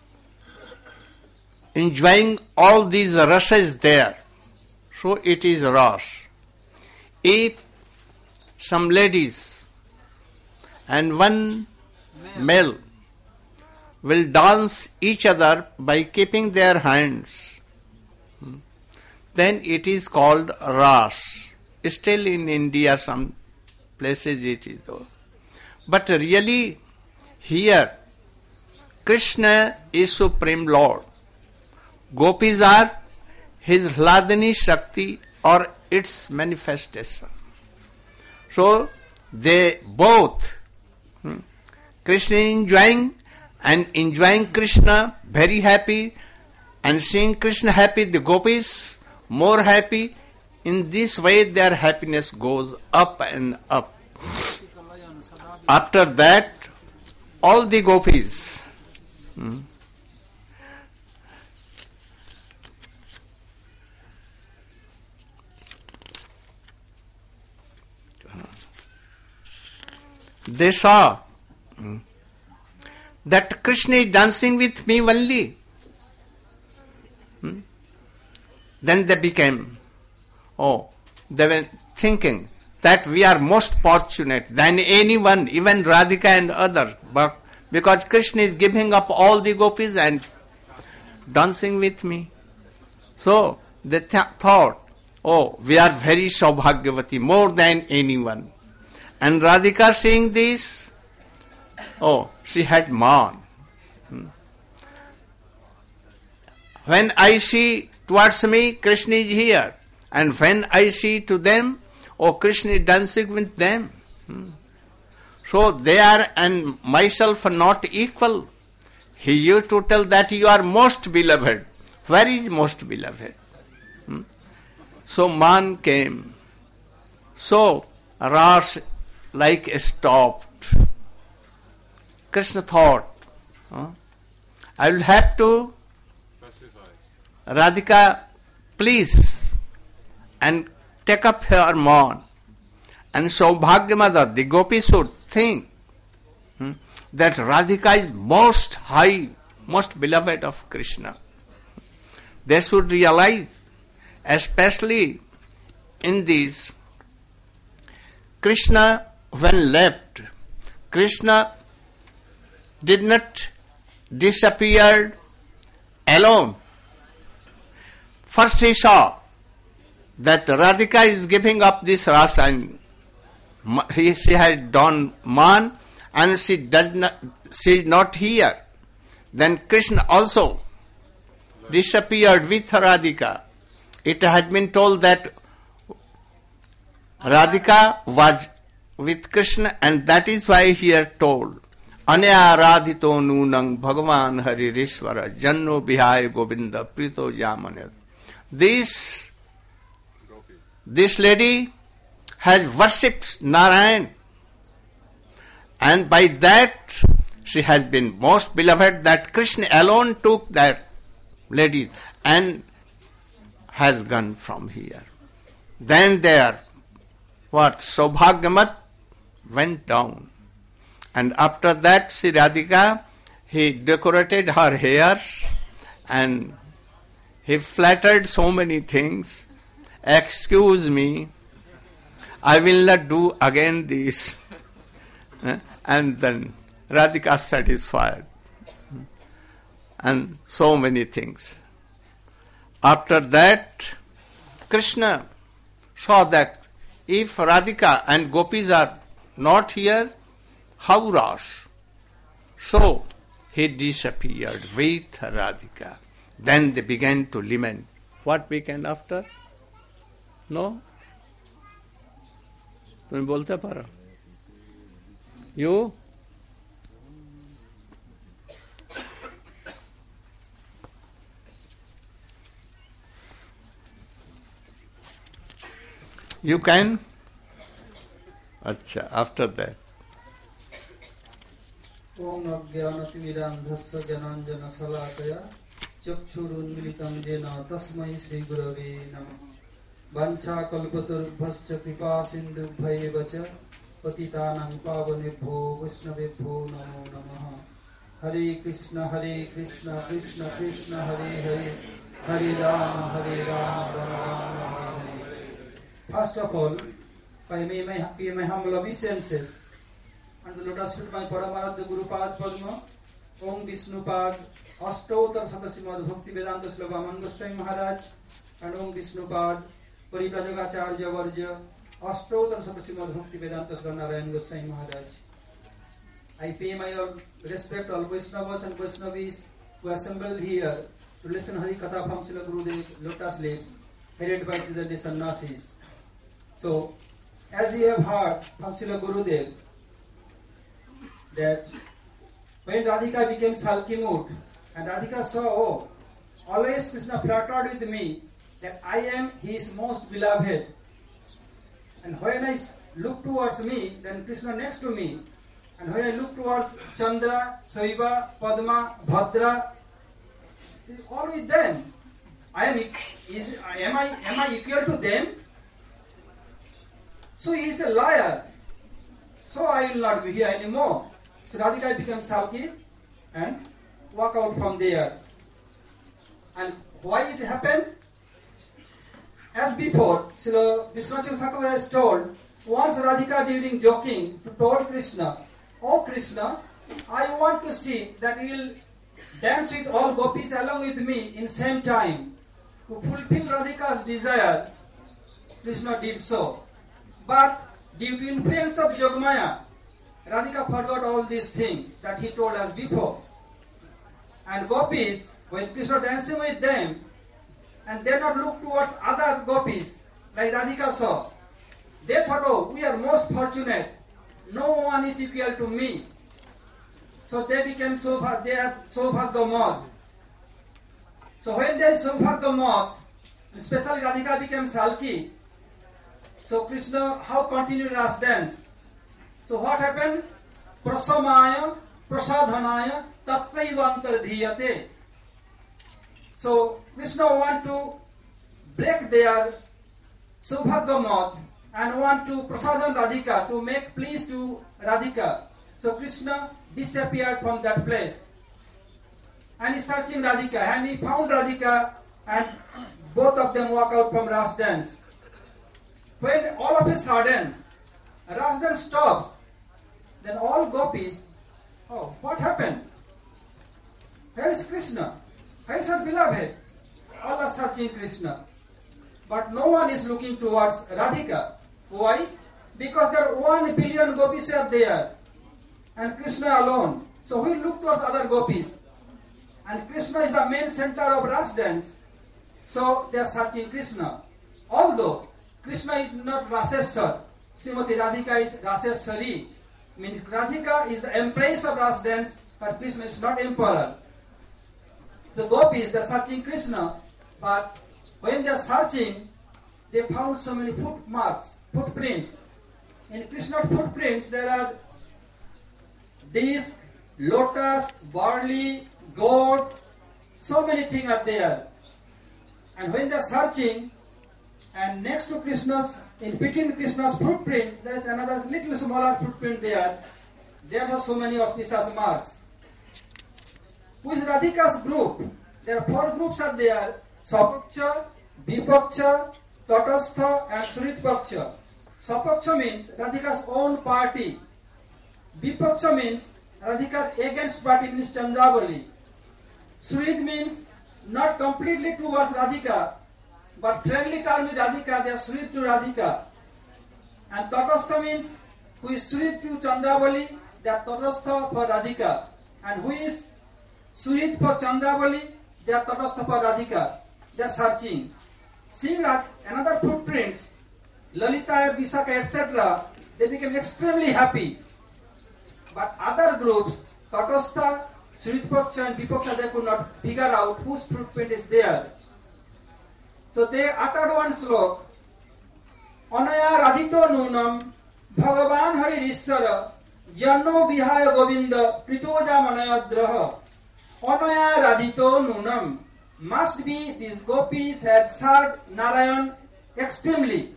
enjoying all these rasas there. So it is ras. If some ladies and one male will dance each other by keeping their hands, then it is called ras. Still in India some places it is though. But really here Krishna is Supreme Lord. Gopis are his Hladini Shakti or its manifestation. So they both, Krishna enjoying Krishna very happy, and seeing Krishna happy, the Gopis more happy. In this way their happiness goes up and up. After that, all the Gopis they saw that Krishna is dancing with me only. Then they became, they were thinking that we are most fortunate than anyone, even Radhika and others, but because Krishna is giving up all the Gopis and dancing with me. So they thought, we are very Saubhagyavati, more than anyone. And Radhika seeing this, she had man. When I see towards me, Krishna is here. And when I see to them, Krishna is dancing with them. So they are and myself are not equal. He used to tell that you are most beloved. Where is most beloved? So man came. So Ras like stopped. Krishna thought, I will have to Radhika, please, and take up her mon. And Saubhagya Mother, the gopi should think that Radhika is most high, most beloved of Krishna. They should realize, especially in these, Krishna when left, Krishna did not disappear alone. First he saw that Radhika is giving up this rasa and she had done man and she is not here. Then Krishna also disappeared with Radhika. It had been told that Radhika was with Krishna, and that is why here told Anya Radhito Nunang Bhagavan Hari Rishwara Janno Bihai Govinda Prito Yamanya. This lady has worshipped Narayan, and by that she has been most beloved, that Krishna alone took that lady and has gone from here. Then there, Saubhagyamat went down, and after that Sri Radhika, he decorated her hairs and he flattered so many things. Excuse me, I will not do again this. And then Radhika satisfied. And so many things. After that, Krishna saw that if Radhika and gopis are not here, how Ras? So he disappeared with Radhika. Then they began to lament. What weekend after? No? তুমি বলতে পারো? You? You can? Acha, after that. Om Ajnanatimirandhasya Jananjana Salakaya Chakshurunmilitam Jena Tasmai Sri Gurave Namah Vancha Kalpatarubhascha Kripa Sindhu Bhayevacha Patitanang Pavanebho Vaishnavebho Namo Namaha Hare Krishna Krishna Krishna Hare Hare Hare Rama Rama Rama Hare Hare. First of all, I pay my humble obeisances and the lotus feet my Paramaradha Guru Pad Padma, Om Vishnu Pad, Ashtotar Satasimad Bhakti Vedanta Slava Goswami Maharaj, and Om Vishnu Pad, Parivrajagacharya Varja, Ashtotar Satasimad Bhakti Vedanta Slava Narayan Goswami Maharaj. I pay my respect all Vaishnavas and Vaishnavis who assembled here to listen Hari Katha from Srila Gurudev Lotus Lips, headed by the Sannyasis. So, as you have heard from Srila Gurudev, that when Radhika became sulky mood, and Radhika saw, always Krishna flattered with me, that I am his most beloved. And when I look towards me, then Krishna next to me. And when I look towards Chandra, Saiva, Padma, Bhadra, it is all with them. Am I equal to them? So he is a liar. So I will not be here anymore. So Radhika became sulky and walk out from there. And why it happened? As before, Srila Vishwanath Thakur has told, once Radhika during joking told Krishna, "Oh Krishna, I want to see that you will dance with all gopis along with me in same time." To fulfill Radhika's desire, Krishna did so. But due to influence of Yogamaya, Radhika forgot all these things that he told us before. And gopis, when Krishna dancing with them, and they not look towards other gopis, like Radhika saw, they thought, "Oh, we are most fortunate. no one is equal to me. So they became they are Saubhagya Moth. So when there is Saubhagya Moth, especially Radhika became Salki. So Krishna, how continue Ras dance? So what happened? Prasamaya, prasadhanaya, tatraivantar. So Krishna want to break their Saubhagya Moth and want to prasadhan Radhika, to make please to Radhika. So Krishna disappeared from that place. And he searching Radhika, and he found Radhika, and both of them walk out from Ras dance. When all of a sudden Ras dance stops, then all gopis, oh, what happened? Where is Krishna? Where is our beloved? All are searching Krishna. But no one is looking towards Radhika. Why? Because there are 1 billion gopis are there, and Krishna alone. So we look towards other gopis. And Krishna is the main center of Ras dance. So they are searching Krishna. Although Krishna is not Raseshwar, Srimati Radhika is Raseshwari. Means Radhika is the empress of Ras dance, but Krishna is not emperor. The gopis, they are searching Krishna, but when they are searching, they found so many footprints. In Krishna's footprints, there are disc, lotus, barley, goat, so many things are there. And when they are searching, and next to Krishna's, in between Krishna's footprint, there is another little smaller footprint there. There were so many auspicious marks. Who is Radhika's group? There are 4 groups are there: Sapaksha, Vipaksha, Tatastha, and Suritpaksha. Sapaksha means Radhika's own party. Vipaksha means Radhika's against party, means Chandravali. Surit means not completely towards Radhika, but friendly term with Radhika, they are Surit to Radhika. And Tatastha means who is Surit to Chandravali, they are Tatastha for Radhika. And who is Surit for Chandravali, they are Tatastha for Radhika. They are searching. Seeing another footprints, Lalita, Visakha, etc., they became extremely happy. But other groups, Tatastha, Suritpaksha and Vipaksha, they could not figure out whose footprint is there. So they uttered one slok, Anaya Radhito Nunam, Bhagavan Hari Rishara, Janno Vihaya Govinda, Pritoja Manayadraha. Anaya Radhito Nunam. Must be these gopis had served Narayan extremely,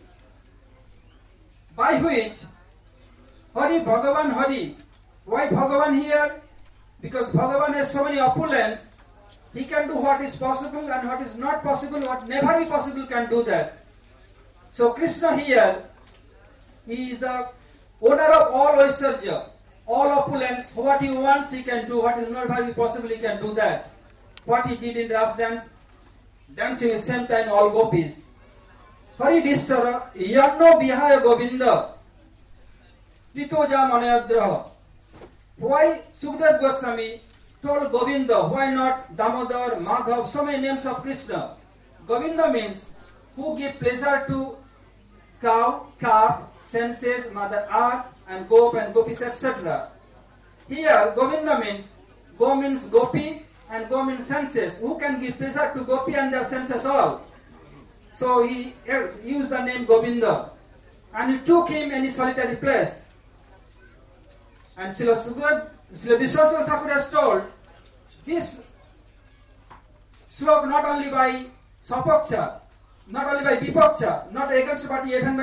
by which Hari Bhagavan Hari. Why Bhagavan here? Because Bhagavan has so many opulence, he can do what is possible, and what is not possible, what never be possible, can do that. So Krishna here, he is the owner of all Aishwarya, all opulence. What he wants he can do, what is not very possible he can do that. What he did in Ras dance, dancing at the same time all gopis. Hari Dishara, Yanno Vihaya Govinda, Pritoja Manayadraha. Why Sukdev Goswami told Govinda, why not Damodar, Madhav, so many names of Krishna? Govinda means who give pleasure to cow, calf, senses, mother earth, and gop and gopis, etc. Here Govinda means, Go means gopi, and go means senses. Who can give pleasure to gopi and their senses all? So he used the name Govinda, and he took him in his solitary place. And Srila Vishwanath Thakur has told this slok not only by Sapaksha, not only by Vipaksha, not against party, even by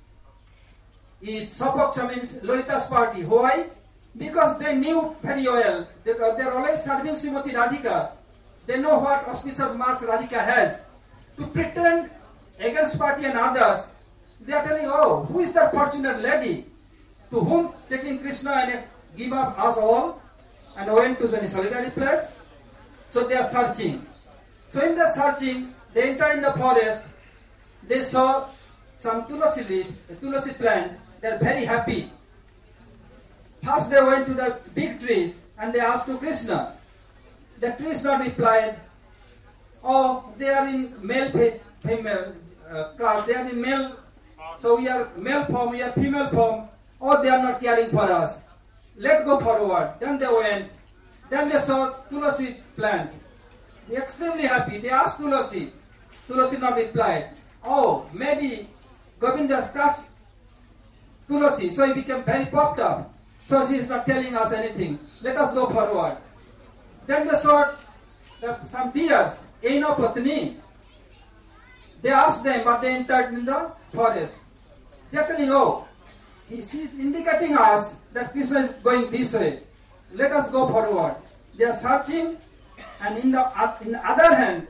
Sapaksha means Lalita's party. Why? Because they knew very well that they are always serving Srimati Radhika. They know what auspicious marks Radhika has. To pretend against party and others, they are telling, oh, who is that fortunate lady to whom taking Krishna and give up us all and went to a solitary place? So they are searching. So in the searching, they enter in the forest. They saw some tulasi leaves, a tulasi plant. They are very happy. First they went to the big trees and they asked to Krishna. The trees not replied, oh, they are in male, female class, they are in male, so we are male form, we are female form. oh, they are not caring for us. Let's go forward. Then they went. Then they saw Tulasi plant. They extremely happy. They asked Tulasi. Tulasi not replied. Oh, maybe Govinda scratched Tulasi, so he became very popped up. So she is not telling us anything. Let us go forward. Then they saw some deers, Aino Patni. They asked them, but they entered in the forest. They are telling, oh, she is indicating us that Krishna is going this way. Let us go forward. They are searching, and in the other hand,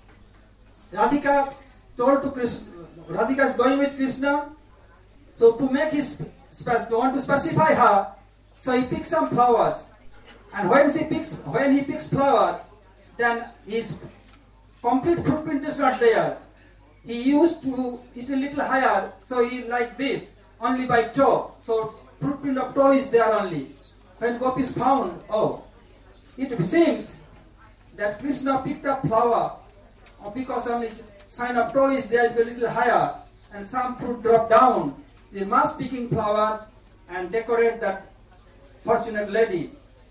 Radhika told to Krishna, Radhika is going with Krishna. So to make his, want to specify her, so he picks some flowers. And when he picks flower, then his complete footprint is not there. He used to, is a little higher, so he like this, only by toe. So footprint of toe is there only. When gopis found, oh, it seems that Krishna picked up flower, because only sign of toe is there, a little higher, and some fruit drop down. They must picking flower and decorate that fortunate lady.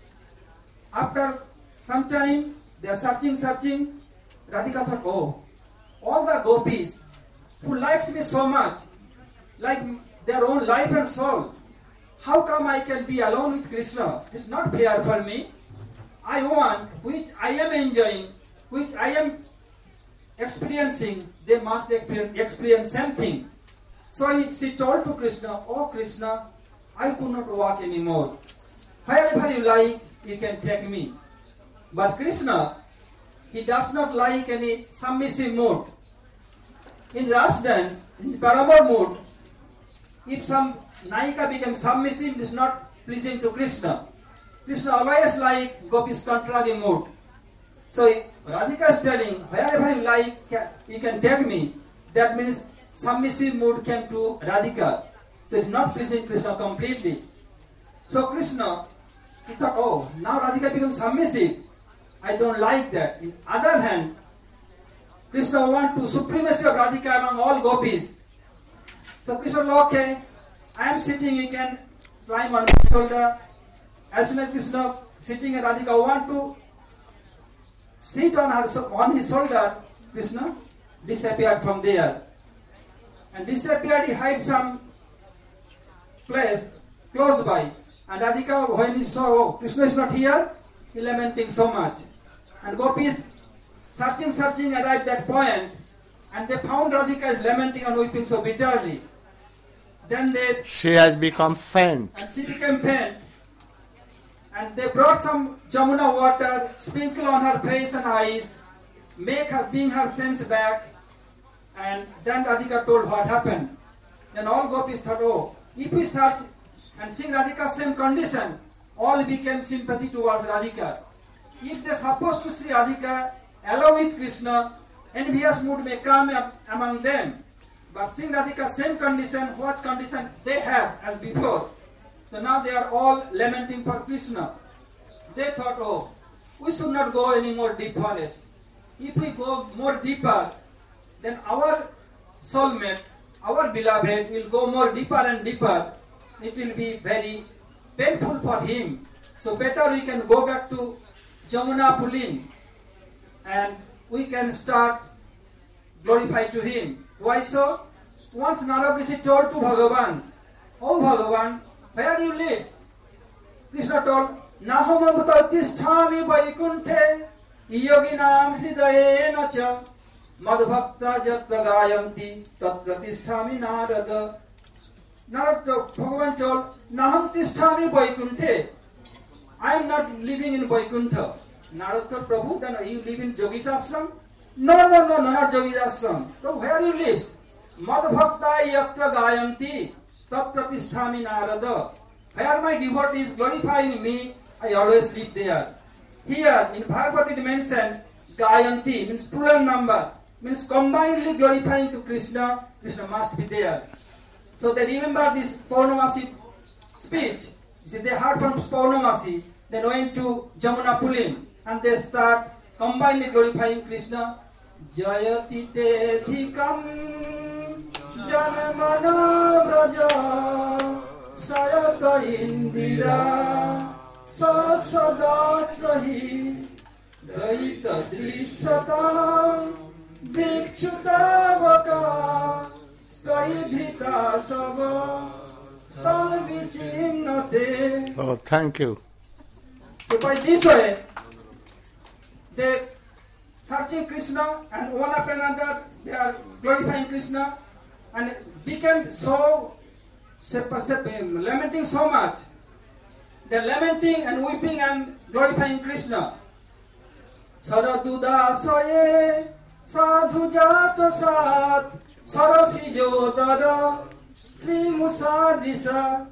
After some time, they are searching. Radhika thought, oh, all the gopis who likes me so much, like their own life and soul, how come I can be alone with Krishna? It's not fair for me. I want, which I am enjoying, which I am experiencing, they must experience something. So she told to Krishna, oh Krishna, I could not walk anymore. Wherever you like, you can take me. But Krishna, he does not like any submissive mood. In Ras dance, in Paramore mood, if some Naika becomes submissive, it is not pleasing to Krishna. Krishna always like gopis contrary mood. So Radhika is telling, wherever you like, you can take me. That means submissive mood came to Radhika. So it is not pleasing Krishna completely. So Krishna, he thought, oh, now Radhika becomes submissive. I don't like that. On the other hand, Krishna wants to supremacy of Radhika among all gopis. So Krishna said, okay, I am sitting, you can climb on my shoulder. As soon as Krishna sitting and Radhika want to sit on his shoulder, Krishna disappeared from there. And disappeared, he hid some place close by. And Radhika, when he saw, oh, Krishna is not here, he lamenting so much. And gopis searching, arrived at that point, and they found Radhika is lamenting and weeping so bitterly. Then she has become faint. And she became faint. And they brought some Jamuna water, sprinkle on her face and eyes, make her bring her sense back. And then Radhika told what happened. Then all gopis thought, oh, if we search and see Radhika's same condition, all became sympathy towards Radhika. If they supposed to see Radhika along with Krishna, envious mood may come among them. But seeing Radhika's same condition, what condition they have as before. So now they are all lamenting for Krishna. They thought, oh, we should not go any more deep forest. If we go more deeper, then our soulmate, our beloved will go more deeper and deeper. It will be very painful for him. So better we can go back to Jamuna Pulin and we can start glorify to him. Why so? Once Narad Rishi told to Bhagavan, oh Bhagavan, where do you live? Krishna told, Nahamamata tisthami vaikunthe yoginam hridayena cha madbhakta jatra gayanti tatra tisthami narada. Bhagavan told, Naham tisthami vaikunthe. I am not living in Vaikuntha. Narada told, Prabhu, then you live in Yogi's ashram? No, not Yogi's ashram. So where you live? Madbhakta yatra gayanti tatra tisthami narada. Where my devotees glorifying me, I always live there. Here in Bhagavad it mentioned gayanti means plural number, means combinedly glorifying to Krishna. Krishna must be there. So they remember this Paurnamasi speech. See, they heard from Paurnamasi, then went to Jamuna Pulin, and they start combinedly glorifying Krishna. Jayati te dhikam janamana braja शयत Indira सदात्रहि दैत दृश्यता दीक्षुतावका दैधृता सब स्तन विचिन्नते. Oh, thank you. So by this way, they searching Krishna, and one after another they are glorifying Krishna, and became so lamenting so much. They are lamenting and weeping and glorifying Krishna. Saradudasaye sadhu jata sat sarasi jodara Sri Musadrisa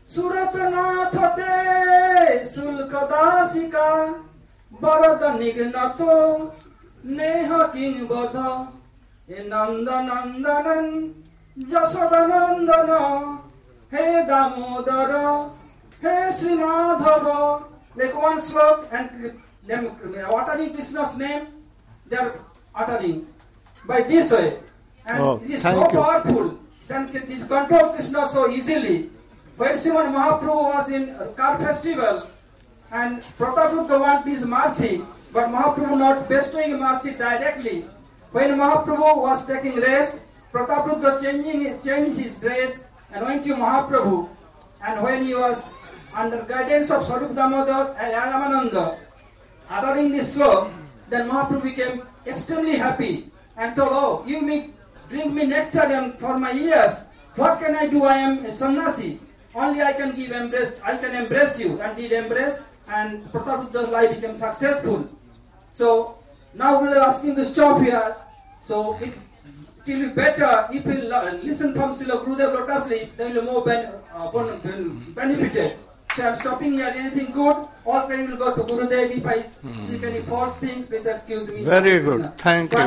Suratanathate Sulkadasika Bharata Nignato Neha King Bodha Nandanandanan Jasodanandana He Damodara He Sri Madhava. Like one slok and uttering Krishna's name, they are uttering by this way. And it is so powerful. Then this control Krishna so easily. When Sriman Mahaprabhu was in car festival and Prataprudra wanted his mercy, but Mahaprabhu not bestowing mercy directly. When Mahaprabhu was taking rest, Prataprudra changed his dress and went to Mahaprabhu. And when he was under guidance of Swarup Damodar and Ramananda, uttering this slok, then Mahaprabhu became extremely happy and told, "Oh, you may drink me nectar for my ears. What can I do? I am a sannyasi. Only I can give embrace. I can embrace you." And did embrace, and Prataputra's life became successful. So now we are asking to stop here. So it will be better if you listen from Srila Gurudev Lotus Leaf. Then you will more benefited. So I am stopping here. Anything good? All credit will go to Gurudev. If I see any false things, please excuse me. Very good. Thank you.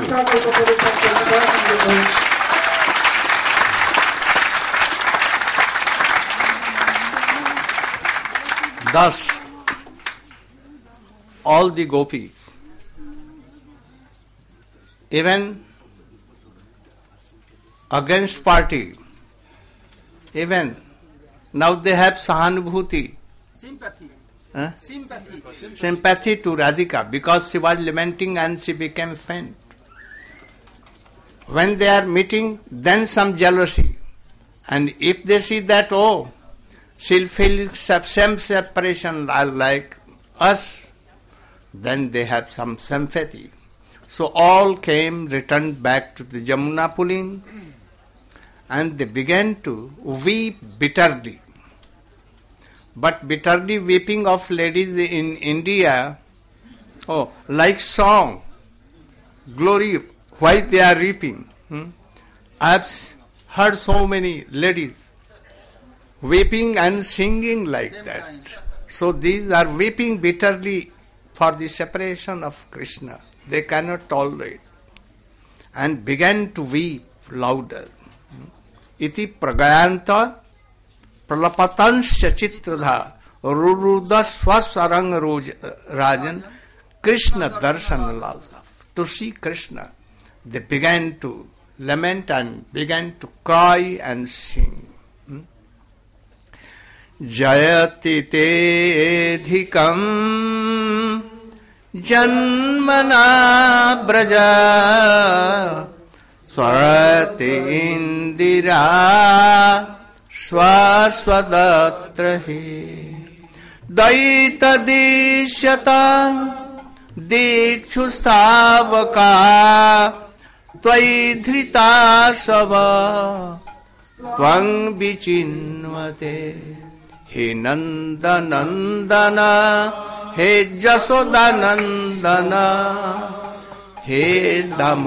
Thus, all the gopis, even against party, even now they have sahanubhuti, sympathy to Radhika, because she was lamenting and she became faint. When they are meeting, then some jealousy, and if they see that, oh, she'll feel same separation like us, then they have some sympathy. So all returned back to the Jamuna Pulin, and they began to weep bitterly. But bitterly weeping of ladies in India, oh, like song, glory, why they are weeping. I have heard so many ladies weeping and singing like that. So these are weeping bitterly for the separation of Krishna. They cannot tolerate and began to weep louder. Iti pragayanta pralapatansya chitradha ruruda swasarang rajan Krishna darshan lalsa. To see Krishna, they began to lament and began to cry and sing. Jayati te dhikam janmana braja swarati indira swaswadatrahi daita dishyata dikshu stavaka tvai dhrita sava tvang vichinvate. He Nanda Nandana, He Jasoda Nandana, He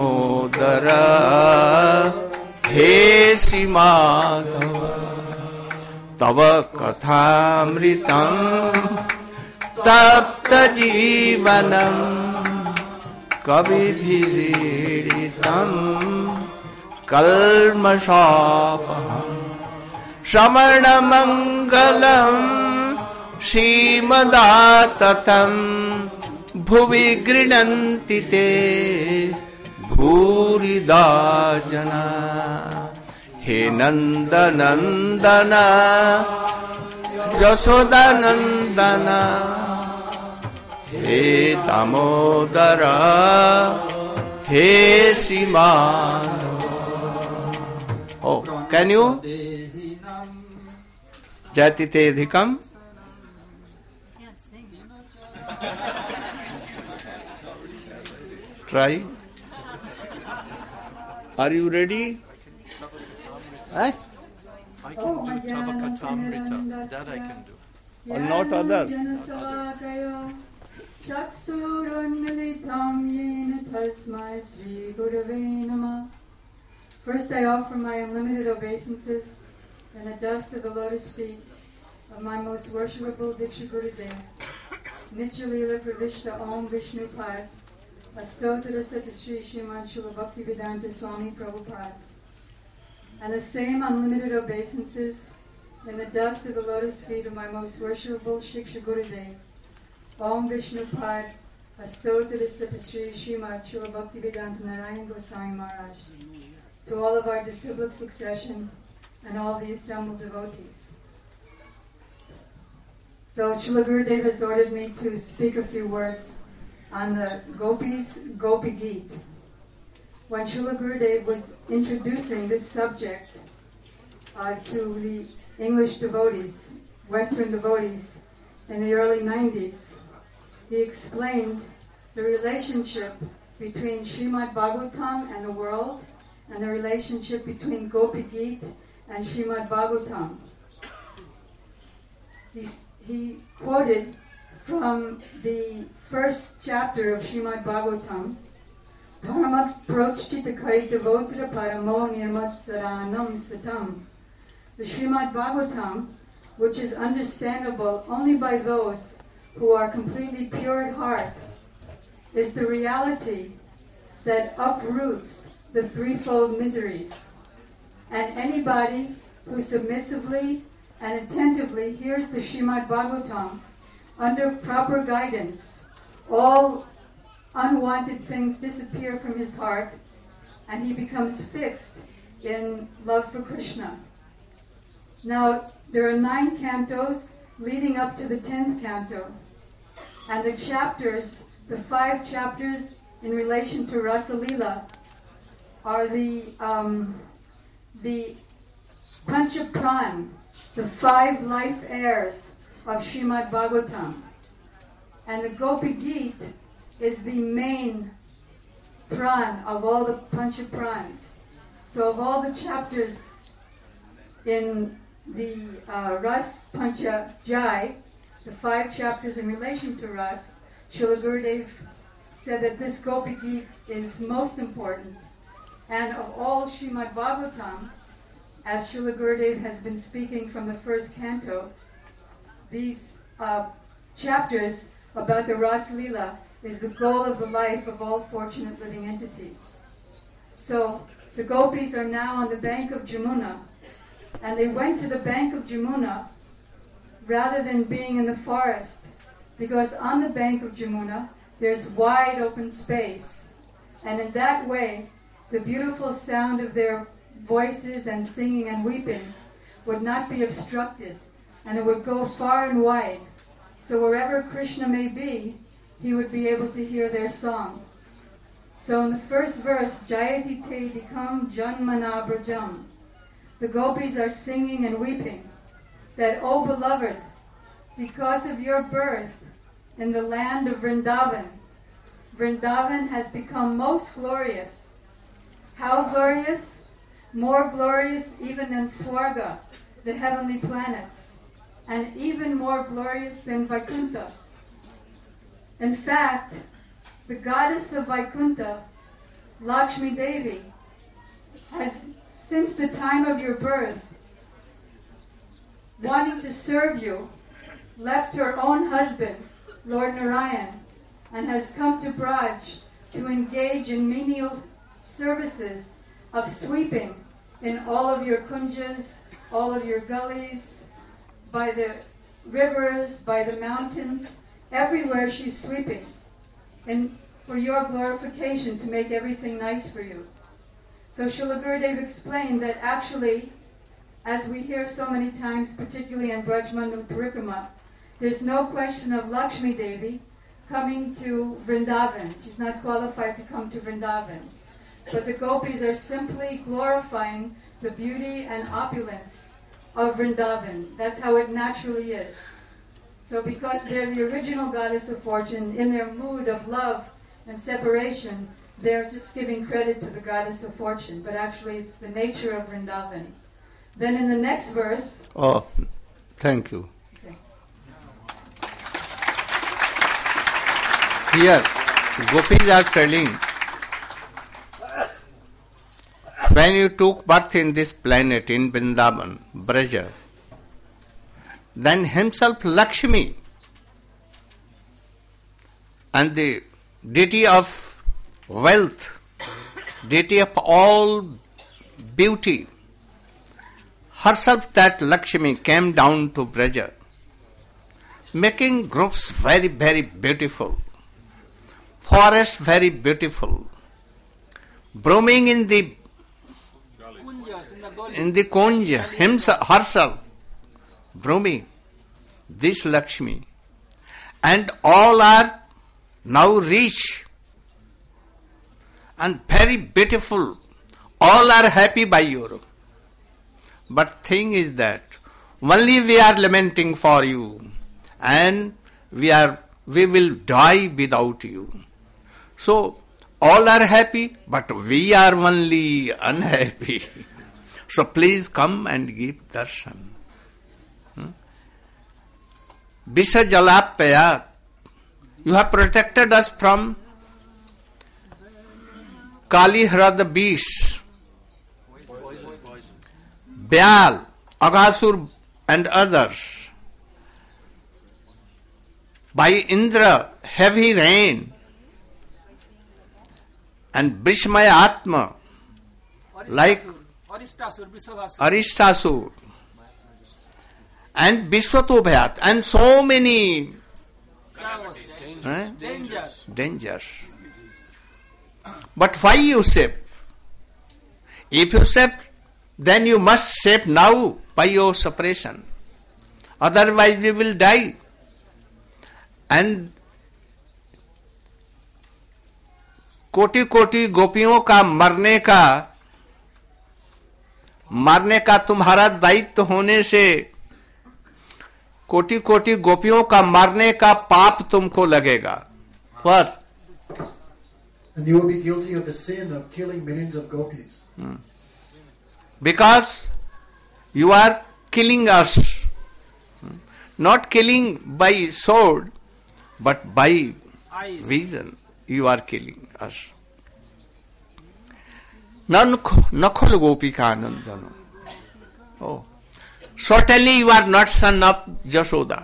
Damodara, He Simadhava, Tava Kathamritam, Tapta Jivanam, Kabibhiriditam, Kalmashafaham. Shamana Mangalam Shrimadattatam Bhuvi Grinanti Te Bhurida Jana. He Nanda Nandana Jashoda Nandana, He Damodara, He Simano. Oh, can you? Jatite Dhikam? Can't sing. Try. Are you ready? Eh? I can do Tavakatamrita. That I can do. Or not other? First I offer my unlimited obeisances and the dust of the lotus feet of my most worshipable Diksha Gurudev, Nitya-lila Pravishta Om Vishnu Pad, Astotara Satyasri Srimad Srila Bhaktivedanta Swami Prabhupada, and the same unlimited obeisances in the dust of the lotus feet of my most worshipable Shiksha Gurudev, Om Vishnu Pad, Astotara Satyasri Srimad Srila Bhaktivedanta Narayan Goswami Maharaj, to all of our disciplic succession and all the assembled devotees. So Srila Gurudev has ordered me to speak a few words on the Gopis Gopi Geet. When Srila Gurudev was introducing this subject to the English devotees, Western devotees, in the early 90s, he explained the relationship between Srimad Bhagavatam and the world, and the relationship between Gopi Geet and Srimad Bhagavatam. He quoted from the first chapter of Srimad Bhagavatam, Dharmak prochchita kaitavotra paramo nirmatsaranam satam. The Srimad Bhagavatam, which is understandable only by those who are completely pure at heart, is the reality that uproots the threefold miseries. And anybody who submissively and attentively hears the Srimad Bhagavatam under proper guidance, all unwanted things disappear from his heart and he becomes fixed in love for Krishna. Now, there are 9 cantos leading up to the 10th canto, and the chapters, the 5 chapters in relation to Rasa Leela, are the Panchapran, the 5 life heirs of Srimad Bhagavatam. And the Gopi Geet is the main pran of all the Panchaprans. So of all the chapters in the Ras Pancha Jai, the 5 chapters in relation to Ras, Srila Gurudev said that this Gopi Geet is most important. And of all Srimad Bhagavatam, as Srila Gurudev has been speaking from the first canto, these chapters about the Ras Leela is the goal of the life of all fortunate living entities. So the gopis are now on the bank of Jamuna, and they went to the bank of Jamuna rather than being in the forest, because on the bank of Jamuna there's wide open space, and in that way the beautiful sound of their voices and singing and weeping would not be obstructed, and it would go far and wide. So wherever Krishna may be, he would be able to hear their song. So in the first verse, Jayati te dikam janmana brajam, the gopis are singing and weeping that, O beloved, because of your birth in the land of Vrindavan, Vrindavan has become most glorious. How glorious? More glorious even than Swarga, the heavenly planets, and even more glorious than Vaikuntha. In fact, the goddess of Vaikuntha, Lakshmi Devi, has, since the time of your birth, wanting to serve you, left her own husband, Lord Narayan, and has come to Braj to engage in menial services of sweeping in all of your kunjas, all of your gullies, by the rivers, by the mountains, everywhere she's sweeping, and for your glorification, to make everything nice for you. So Srila Gurudev explained that actually as we hear so many times, particularly in Brajmandal Parikrama, there's no question of Lakshmi Devi coming to Vrindavan. She's not qualified to come to Vrindavan. But the gopis are simply glorifying the beauty and opulence of Vrindavan. That's how it naturally is. So because they're the original goddess of fortune, in their mood of love and separation, they're just giving credit to the goddess of fortune, but actually it's the nature of Vrindavan. Then in the next verse... Oh, thank you. Okay. Here, gopis are telling, when you took birth in this planet, in Vrindavan, Braja, then himself Lakshmi and the deity of wealth, deity of all beauty, herself that Lakshmi came down to Braja, making groves very, very beautiful, forest very beautiful, blooming in the Kunja, herself, blooming, this Lakshmi, and all are now rich and very beautiful, all are happy by you. But thing is that only we are lamenting for you, and we will die without you. So all are happy, but we are only unhappy. So please come and give darshan. Visha Jalapaya, you have protected us from Kali Hrad beasts, Byal, Aghasur and others. By Indra, heavy rain, and Bhishmaya Atma, like Arishtasur, and Vishwatobhyat, and so many dangers. But why you save? If you save, then you must save now by your separation. Otherwise we will die. And कोटि कोटि गोपियों का मरने का तुम्हारा दायित्व होने से कोटि कोटि गोपियों का मरने का पाप तुमको लगेगा. What? And you will be guilty of the sin of killing millions of gopis. Because you are killing us. Not killing by sword, but by vision. You are killing us. Nakhul Gopika Nandana. Oh. Certainly you are not son of Jashoda.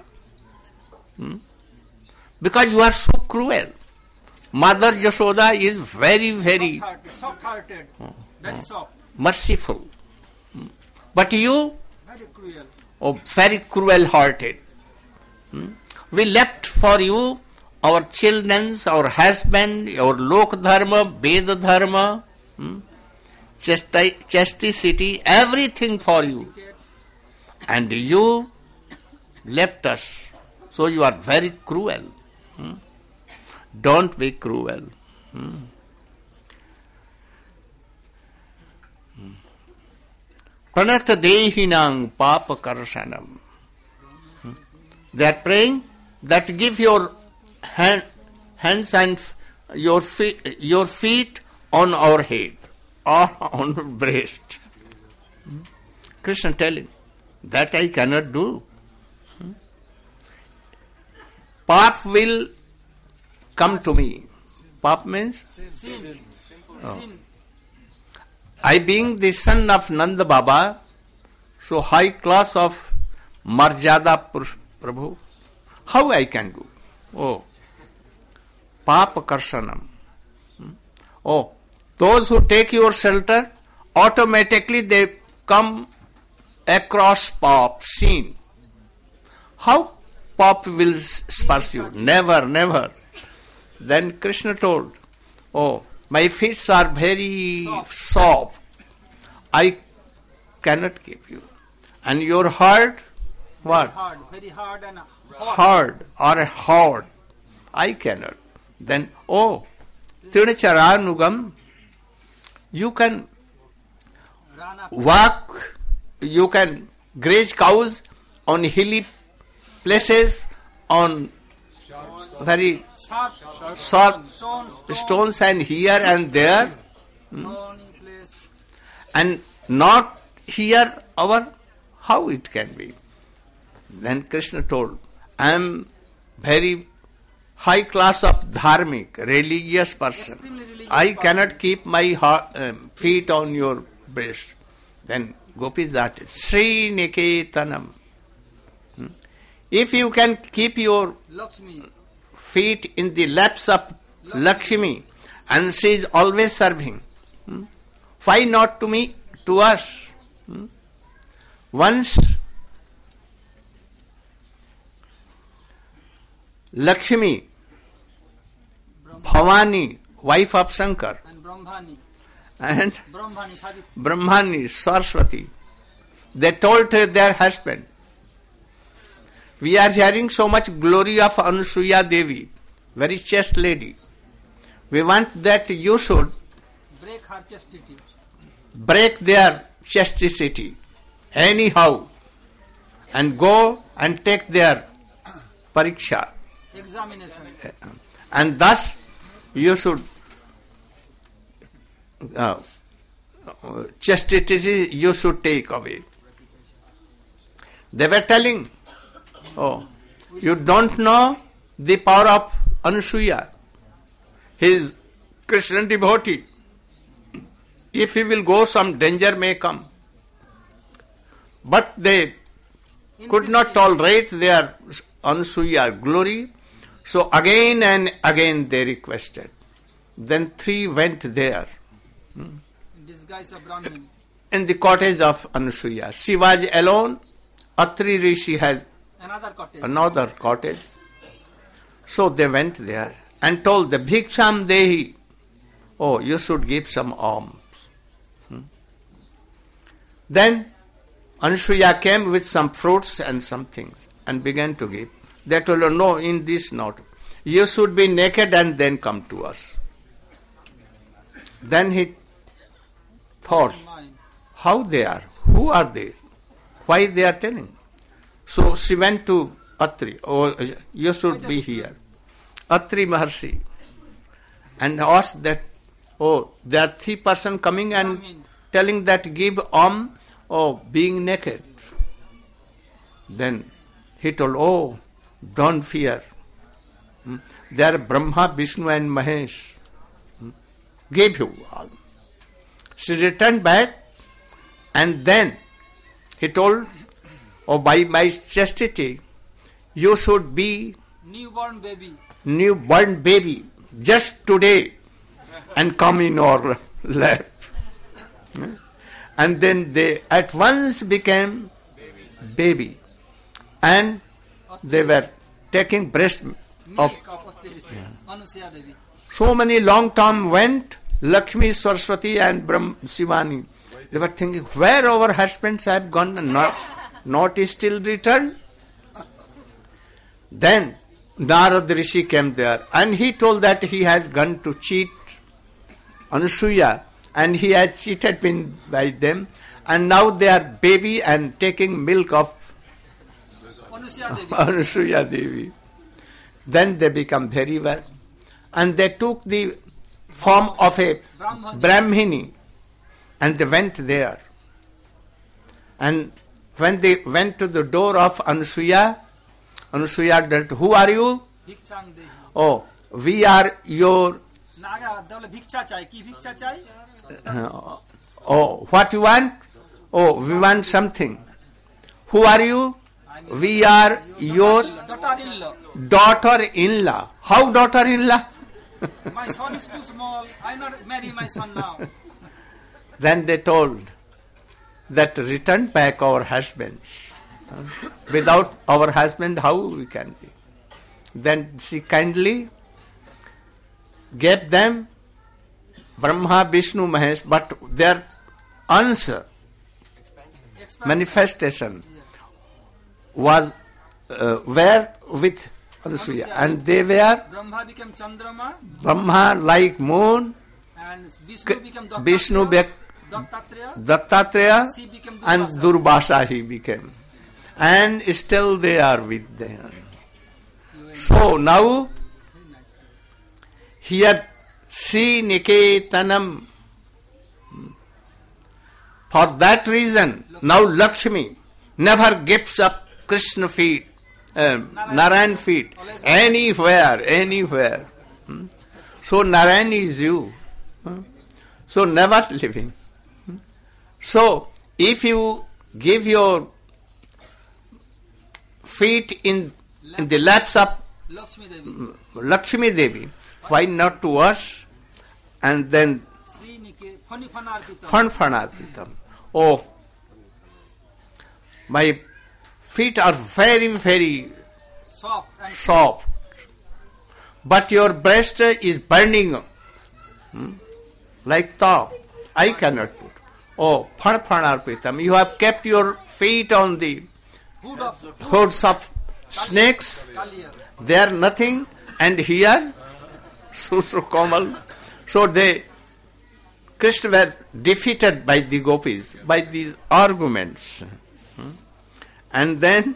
Because you are so cruel. Mother Jashoda is very, very soft-hearted. Very soft. Merciful. But you, Very cruel. oh, very cruel-hearted. We left for you our children, our husband, our Lok Dharma, Veda Dharma, chasticity, everything for you. And you left us. So you are very cruel. Don't be cruel. Pranata Dehinang Papa Karsanam. They are praying that give your hands and your feet on our head or on our breast. Krishna telling, that I cannot do. Pap will come to me. Pap means? Sin. Oh. Sin. I being the son of Nanda Baba, so high class of Marjada Prabhu, how I can do? Oh, Papa Karsanam. Oh, those who take your shelter, automatically they come across Pap, sin. How Pap will sparse you? Never, never. Then Krishna told, oh, my feet are very soft. I cannot give you. And your heart, what? Very hard and hot. Hard or hard. I cannot. Then, Trinacharanugam, you can Rana walk, you can graze cows on hilly places, on very sharp stones and here and there, thorny place. and not hear our, how it can be. Then Krishna told, I am very high class of dharmic, religious person. Extremely religious I person. cannot keep my feet on your breast. Then Gopis started, Sri Niketanam. If you can keep your Lakshmi. feet in the laps of Lakshmi, and she is always serving, why not to me, to us? Once Lakshmi, Bhavani, wife of Shankar, And Brahmani. and Brahmani, Savitri. Brahmani, Saraswati, they told their husband, we are hearing so much glory of Anusuya Devi, very chaste lady. We want that you should Break her chastity. break their chastity anyhow and go and take their pariksha. Examination. And thus you should chastity you should take away. They were telling, you don't know the power of Anusuya. He is Krishna devotee. If he will go, some danger may come. But they could not tolerate their Anusuya glory. So again and again they requested. Then 3 went there In disguise of Brahmin. in the cottage of Anusuya. She was alone. Atri Rishi has Another cottage. another cottage. So they went there and told the Bhiksham Dehi, you should give some alms. Then Anusuya came with some fruits and some things and began to give. They told her, no, in this not. You should be naked and then come to us. Then he thought, how they are? Who are they? Why they are telling? So she went to Atri. You should be here. Atri Maharshi. And asked that, there are 3 persons coming and telling that give being naked. Then he told, don't fear. They are Brahma, Vishnu and Mahesh. Gave you all. She returned back and then he told, by my chastity, you should be newborn baby just today and come in our lap. And then they at once became baby. And they were taking breast of Anusuya Devi. so many long time went, Lakshmi, Saraswati and Shivani. They were thinking, where our husbands have gone and not still returned? Then Narad Rishi came there and he told that he has gone to cheat Anusuya and he has cheated by them and now they are baby and taking milk of Anusuya Devi. Then they become very well and they took the form of a Brahmini and they went there. And when they went to the door of Anusuya said, who are you? We are your... what you want? We want something. Who are you? We are your daughter-in-law. How daughter-in-law? My son is too small. I not marry my son now. Then they told that return back our husbands. Without our husband, how we can be? Then she kindly gave them Brahma, Vishnu, Mahesh, but their answer manifestation was were with Anasuya, and they were Brahma became Chandrama, Brahma like moon, and Vishnu became Vishnu Dattatreya, Dattatreya, she became and Durvasa. Durvasa he became, and still they are with them. So now Very nice place. here Sri Niketanam. For that reason, now Lakshmi never gives up Krishna feet, Narayan feet, anywhere. So Narayan is you. So never living. So if you give your feet in the laps of Lakshmi Devi, Lakshmi Devi, why not to us? And then Sri Nike, Phani Phanarpitam. Fanarpitam. Oh, my feet are very, very Soft and soft, but your breast is burning like top. I cannot put. Oh, Fanarpitam. You have kept your feet on the hood of hoods of snakes. Kalia. They are nothing, and here, Susru Komal. So Krishna were defeated by the gopis, by these arguments. And then,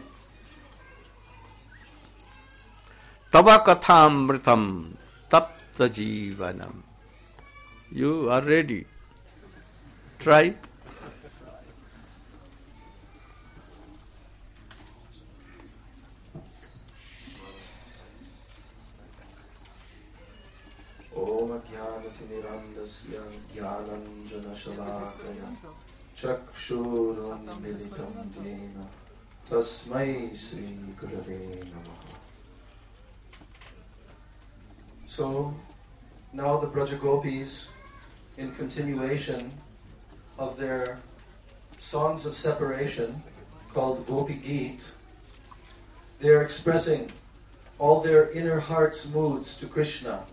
Tava Kathamritam Tapta Jivanam. You are ready. Try. Om Jnanatirandasya Jnananjanashalakaya Chakshurunmilitam Yena Tasmai Sri Gurave Namaha. So, now the Brajagopis, in continuation of their songs of separation called Gopi Geet, they are expressing all their inner heart's moods to Krishna.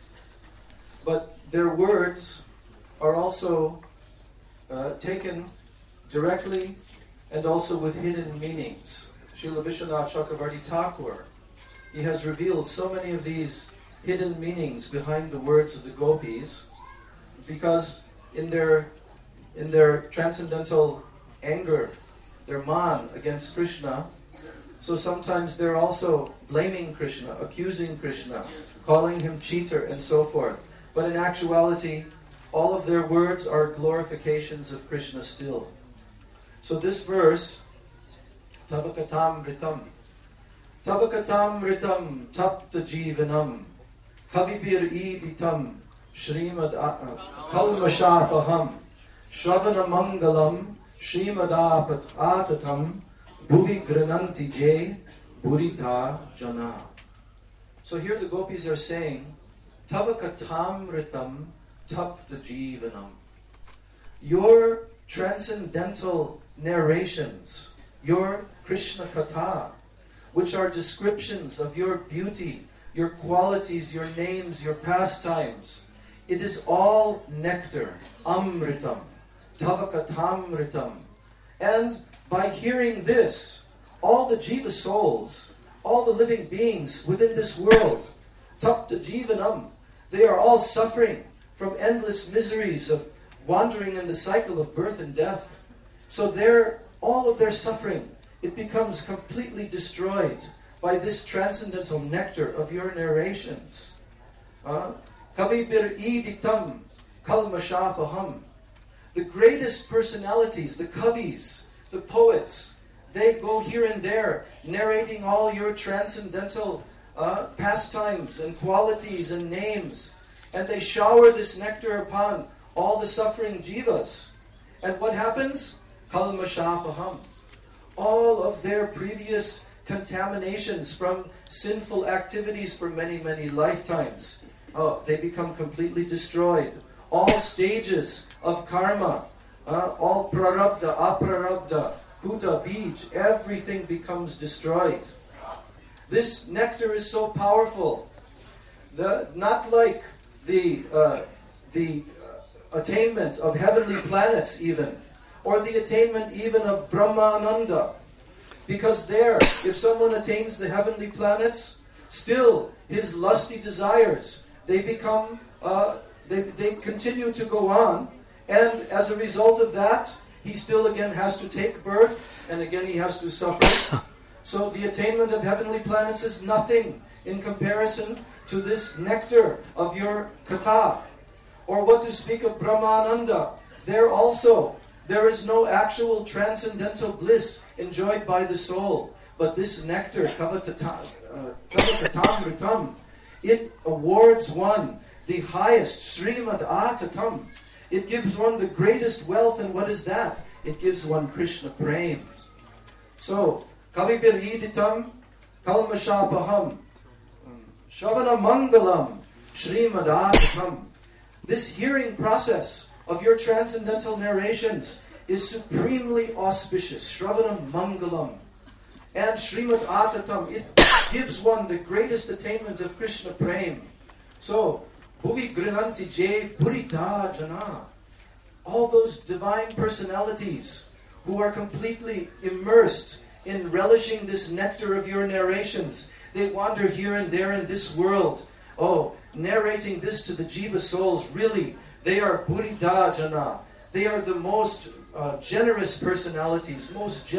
But their words are also taken directly and also with hidden meanings. Srila Vishwanath Chakravarti Thakur, he has revealed so many of these hidden meanings behind the words of the gopis, because in their transcendental anger, their man against Krishna, so sometimes they're also blaming Krishna, accusing Krishna, calling him cheater and so forth. But in actuality, all of their words are glorifications of Krishna still. So this verse, Tavakatam Ritam, Tavakatam Ritam Tapta Jivanam, Kavibir Iditam, Shrimad Kalmashapaham, Shravana Mangalam, Shrimad Atatam, Bhuvi Grananti Jay, Burita Jana. So here the gopis are saying, Tavakatamritam tapta jivanam. Your transcendental narrations, your Krishna Katha, which are descriptions of your beauty, your qualities, your names, your pastimes, it is all nectar, amritam, tavakatamritam. And by hearing this, all the jiva souls, all the living beings within this world, tapta jivanam, they are all suffering from endless miseries of wandering in the cycle of birth and death. So all of their suffering, it becomes completely destroyed by this transcendental nectar of your narrations. Kavibir iditam kalmashapaham. The greatest personalities, the kavis, the poets, they go here and there narrating all your transcendental pastimes and qualities and names, and they shower this nectar upon all the suffering jivas. And what happens? Kalmashapaham. All of their previous contaminations from sinful activities for many, many lifetimes, they become completely destroyed. All stages of karma, all prarabdha, aprarabdha, huta, bij, everything becomes destroyed. This nectar is so powerful, not like the attainment of heavenly planets even, or the attainment even of Brahmananda. Because there, if someone attains the heavenly planets, still his lusty desires, they become, they continue to go on, and as a result of that, he still again has to take birth, and again he has to suffer. So the attainment of heavenly planets is nothing in comparison to this nectar of your katha. Or what to speak of Brahmananda, there also, there is no actual transcendental bliss enjoyed by the soul. But this nectar, Kavakatamritam, it awards one the highest, Srimad Atatam. It gives one the greatest wealth, and what is that? It gives one Krishna Prem. So, Kavibir Iditam, Kalmashapaham, Shavana Mangalam, Srimad Atatam. This hearing process of your transcendental narrations is supremely auspicious. Shravana Mangalam. And Srimad Atatam, it gives one the greatest attainment of Krishna Prem. So, Bhuvi Grinanti Je Purita Jana. All those divine personalities who are completely immersed in relishing this nectar of your narrations, they wander here and there in this world. Oh, narrating this to the Jiva souls, really, they are Purita Jana. They are the most generous personalities,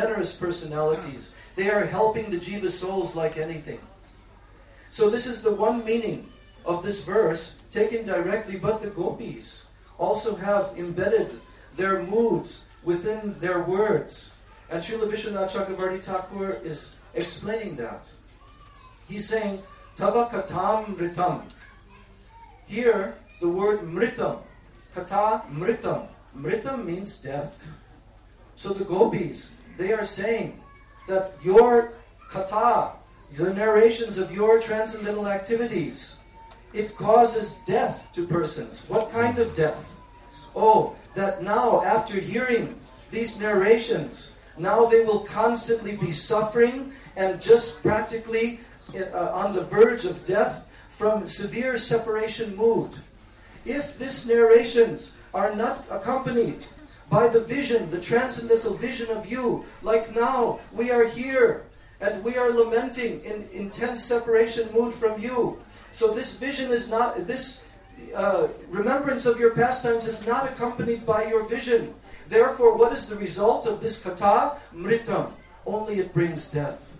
They are helping the Jiva souls like anything. So this is the one meaning of this verse, taken directly, but the gopis also have embedded their moods within their words. And Srila Vishwanath Chakravarti Thakur is explaining that. He's saying, Tava katam mritam. Here, the word mritam, kata mritam. Mritam means death. So the gopis, they are saying that your kata, the narrations of your transcendental activities, it causes death to persons. What kind of death? Oh, that now, after hearing these narrations, now they will constantly be suffering and just practically on the verge of death from severe separation mood. If these narrations are not accompanied by the vision, the transcendental vision of you, like now, we are here and we are lamenting in intense separation mood from you. So this vision is not, this remembrance of your pastimes is not accompanied by your vision. Therefore, what is the result of this kata? Mritam. Only it brings death.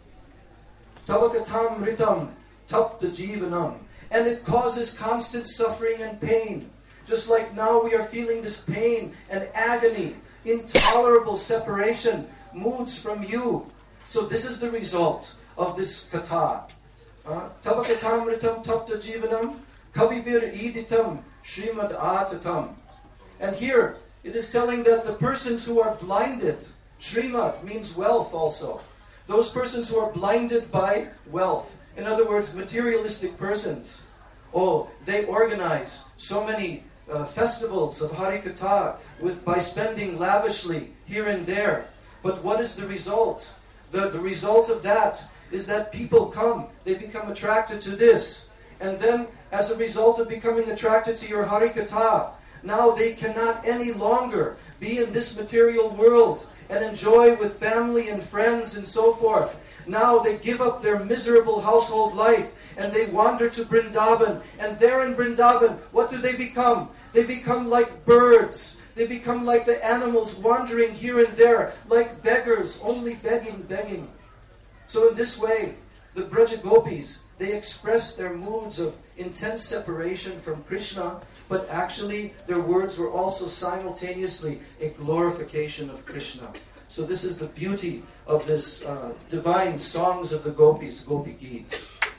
Tavakatam mritam tapta jivanam. And it causes constant suffering and pain. Just like now we are feeling this pain and agony, intolerable separation, moods from you. So this is the result of this kata. Tavakatam mritam tapta jivanam kavibir iditam srimad atatam. And here, it is telling that the persons who are blinded, Srimad means wealth also. Those persons who are blinded by wealth, in other words, materialistic persons, oh, they organize so many festivals of Harikatha by spending lavishly here and there. But what is the result? The result of that is that people come, they become attracted to this. And then, as a result of becoming attracted to your Harikatha, now they cannot any longer be in this material world and enjoy with family and friends and so forth. Now they give up their miserable household life and they wander to Vrindavan. And there in Vrindavan, what do they become? They become like birds. They become like the animals wandering here and there, like beggars, only begging. So in this way, the Braja Gopis, they express their moods of intense separation from Krishna, but actually their words were also simultaneously a glorification of Krishna. So this is the beauty of this divine songs of the gopis, Gopi Geet.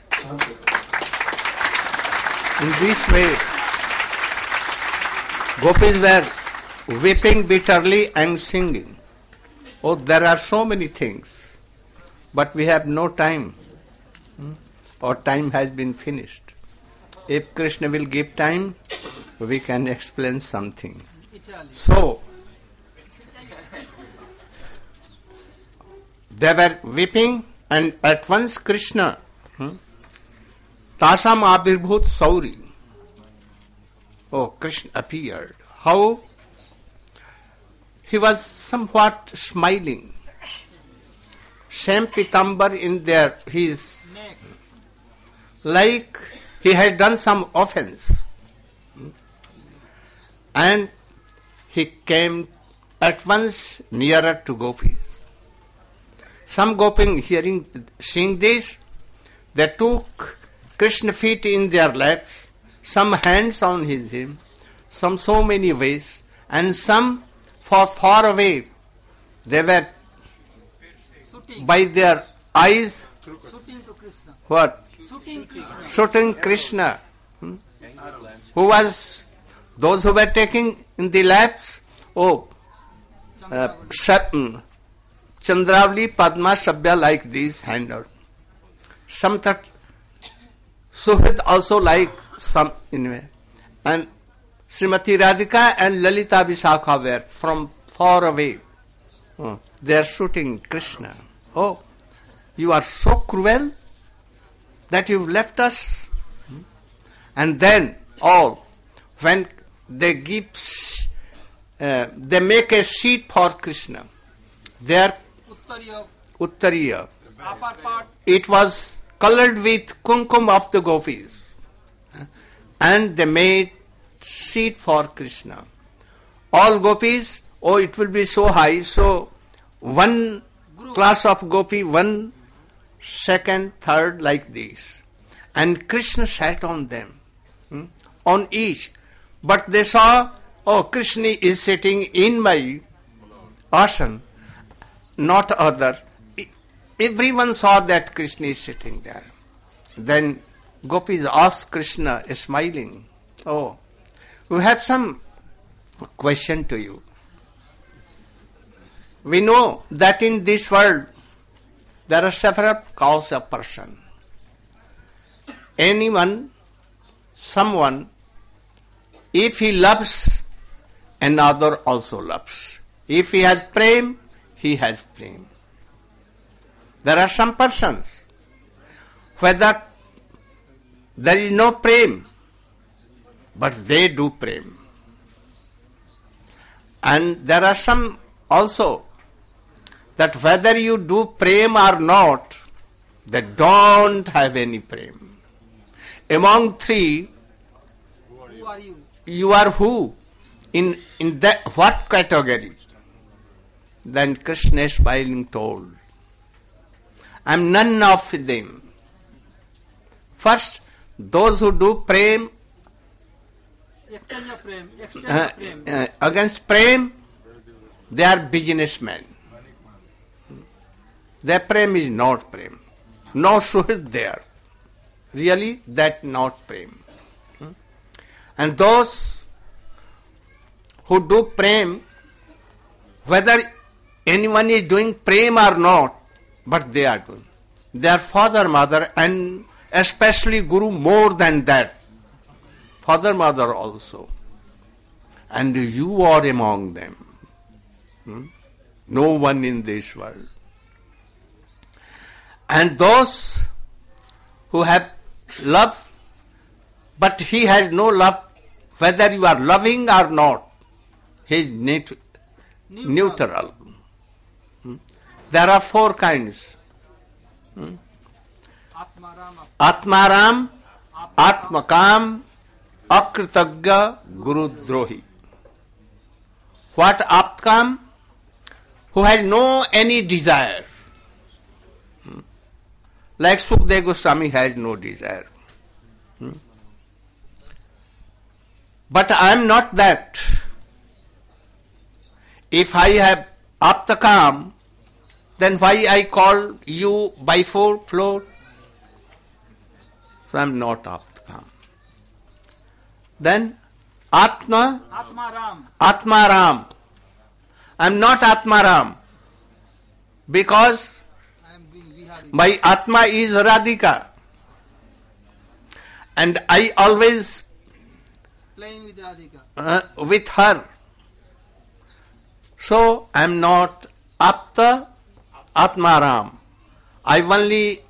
In this way, gopis were weeping bitterly and singing. Oh, there are so many things, but we have no time. Our time has been finished. If Krishna will give time, we can explain something. So, they were weeping, and at once Krishna, Tasam Abirbhut Sauri. Oh, Krishna appeared. How? he was somewhat smiling. Same pitambar in there, his neck. Like he had done some offense. And he came at once nearer to gopis. Some gopis seeing this, they took Krishna feet in their laps, some hands on his hip, some so many ways, and some far away. They were Shooting. by their eyes Shooting to Krishna. what? Shooting Krishna. Shooting Krishna. Who was those who were taking in the laps? Chandravali, Padma, Sabya like these handled. Some that Suhrit also like some in way. And Srimati Radhika and Lalita Vishakha were from far away. They are shooting Krishna. Oh, you are so cruel that you've left us. And then when they give, they make a seat for Krishna. Their Uttariya. Upper part. It was colored with kumkum of the gopis. And they made seat for Krishna. All gopis, it will be so high, so one class of gopi, one, second, third, like this. And Krishna sat on them, on each. But they saw, Krishna is sitting in my asana, not other. Everyone saw that Krishna is sitting there. Then gopis asked Krishna, smiling, we have some question to you. We know that in this world there are several kinds of person. Someone, if he loves, another also loves. If he has prem, he has prem. There are some persons, whether there is no prem, but they do prem. And there are some also, that whether you do prem or not, they don't have any prem. Among three, Who are you? you are who? In that what category? Then Krishna smiling told, I am none of them. First, those who do prem, Exchange of prem. Exchange of prem. against prem, they are businessmen. Their prem is not prem. No suhrit there. Really, that not prem. And those who do prem, whether anyone is doing prem or not, but they are doing. Their father, mother, and especially Guru more than that. Father, mother also. And you are among them. No one in this world. And those who have love, but he has no love, whether you are loving or not, he is neutral. There are four kinds. Atmaram, Atmakam, Akritagya, Gurudrohi. What Aptkam? Who has no any desire. Like Sukdev Goswami has no desire. But I am not that. If I have Aptakam, then why I call you by float? So I am not Aptakam. Then Atmaram. I am not Atmaram. Because my Atma is Radhika. And I always Playing with Radhika. With her. So I am not Apta Atmaram. I only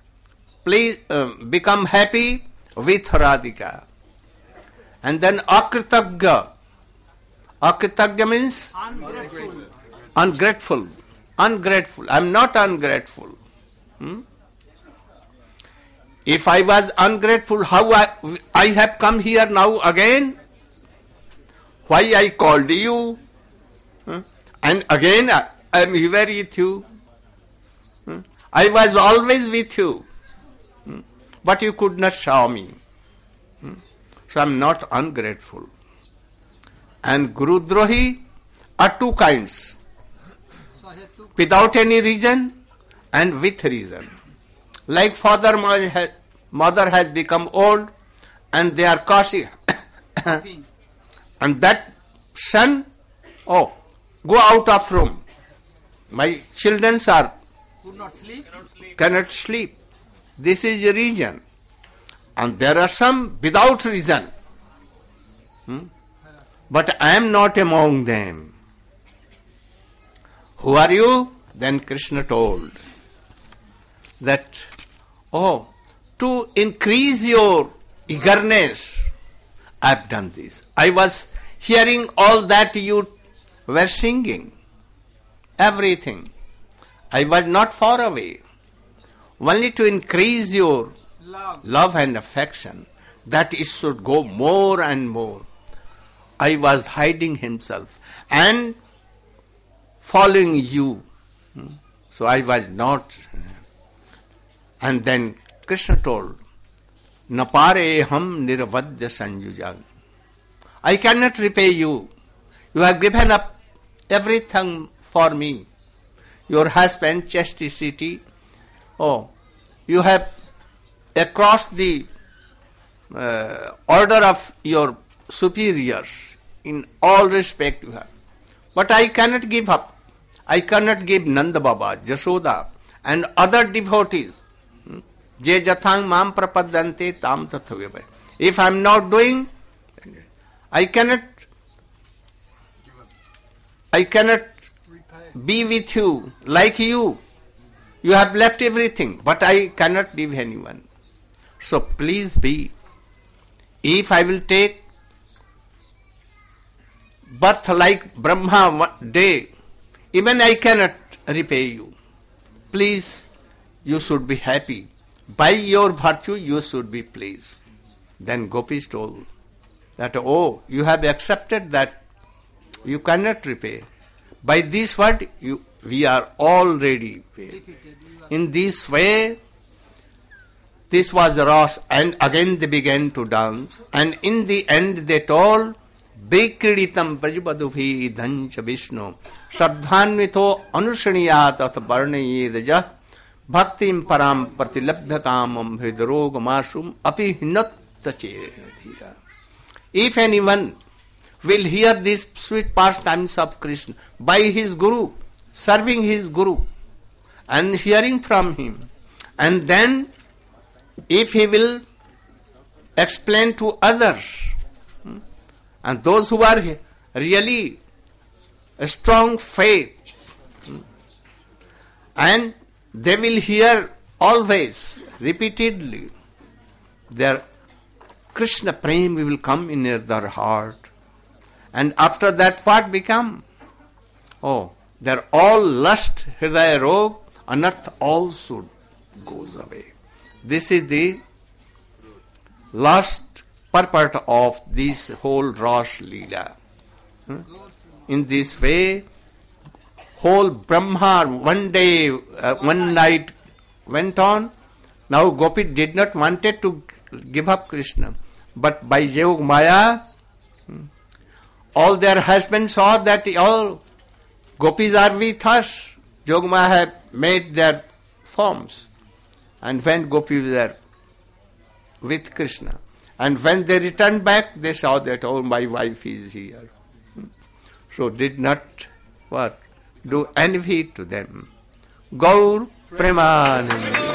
become happy with Radhika. And then Akritagya. Akritagya means Ungrateful. ungrateful. Ungrateful. I'm not ungrateful. If I was ungrateful, how I have come here now again? Why I called you? And again I am here with you. I was always with you. But you could not show me. So I am not ungrateful. And Guru Drohi are two kinds. Without any reason and with reason. Like mother has become old and they are cautious. And that son, go out of room. My children cannot sleep. This is a reason. And there are some without reason. But I am not among them. Who are you? Then Krishna told that, to increase your eagerness, I have done this. I was hearing all that you were singing, everything. I was not far away. Only to increase your love and affection, that it should go more and more. I was hiding himself and following you. So I was not. And then Krishna told, Napare ham nirvadya sanjujan. I cannot repay you. You have given up everything for me. Your husband, chastity. You have across the order of your superiors in all respect you have. But I cannot give up. I cannot give Nanda Baba, Jashoda and other devotees. Je jathang mam prapadante tam tathavya. If I am not doing, I cannot be with you like you. You have left everything, but I cannot leave anyone. So please be. If I will take birth like Brahma one day, even I cannot repay you. Please, you should be happy. By your virtue, you should be pleased. Then Gopis told that, you have accepted that you cannot repay. By this word, we are already paid. In this way, this was Ras, and again they began to dance. And in the end, they told, Vikriditam Prajabadubhi Dhancha Vishnu Sadhanvito Anushaniyat Ath Varnayedaja Bhaktim Param Pratilabhyakamam Hridarogamasum Api Hinattachedhira. If anyone will hear these sweet pastimes of Krishna by his Guru, serving his Guru and hearing from him, and then if he will explain to others, and those who are really a strong faith, and they will hear always, repeatedly, their Krishna prem will come in their heart. And after that what become? Their all lust, hridaya rog, anarth also goes away. This is the last purport of this whole Ras Leela. In this way, whole Brahma one day, one night went on. Now Gopi did not wanted to give up Krishna, but by Yog Maya, all their husbands saw that all Gopis are with us. Yog Maya have made their forms, and when Gopis were with Krishna, and when they returned back, they saw that, my wife is here. So did not do any heed to them. Gaur Premanand.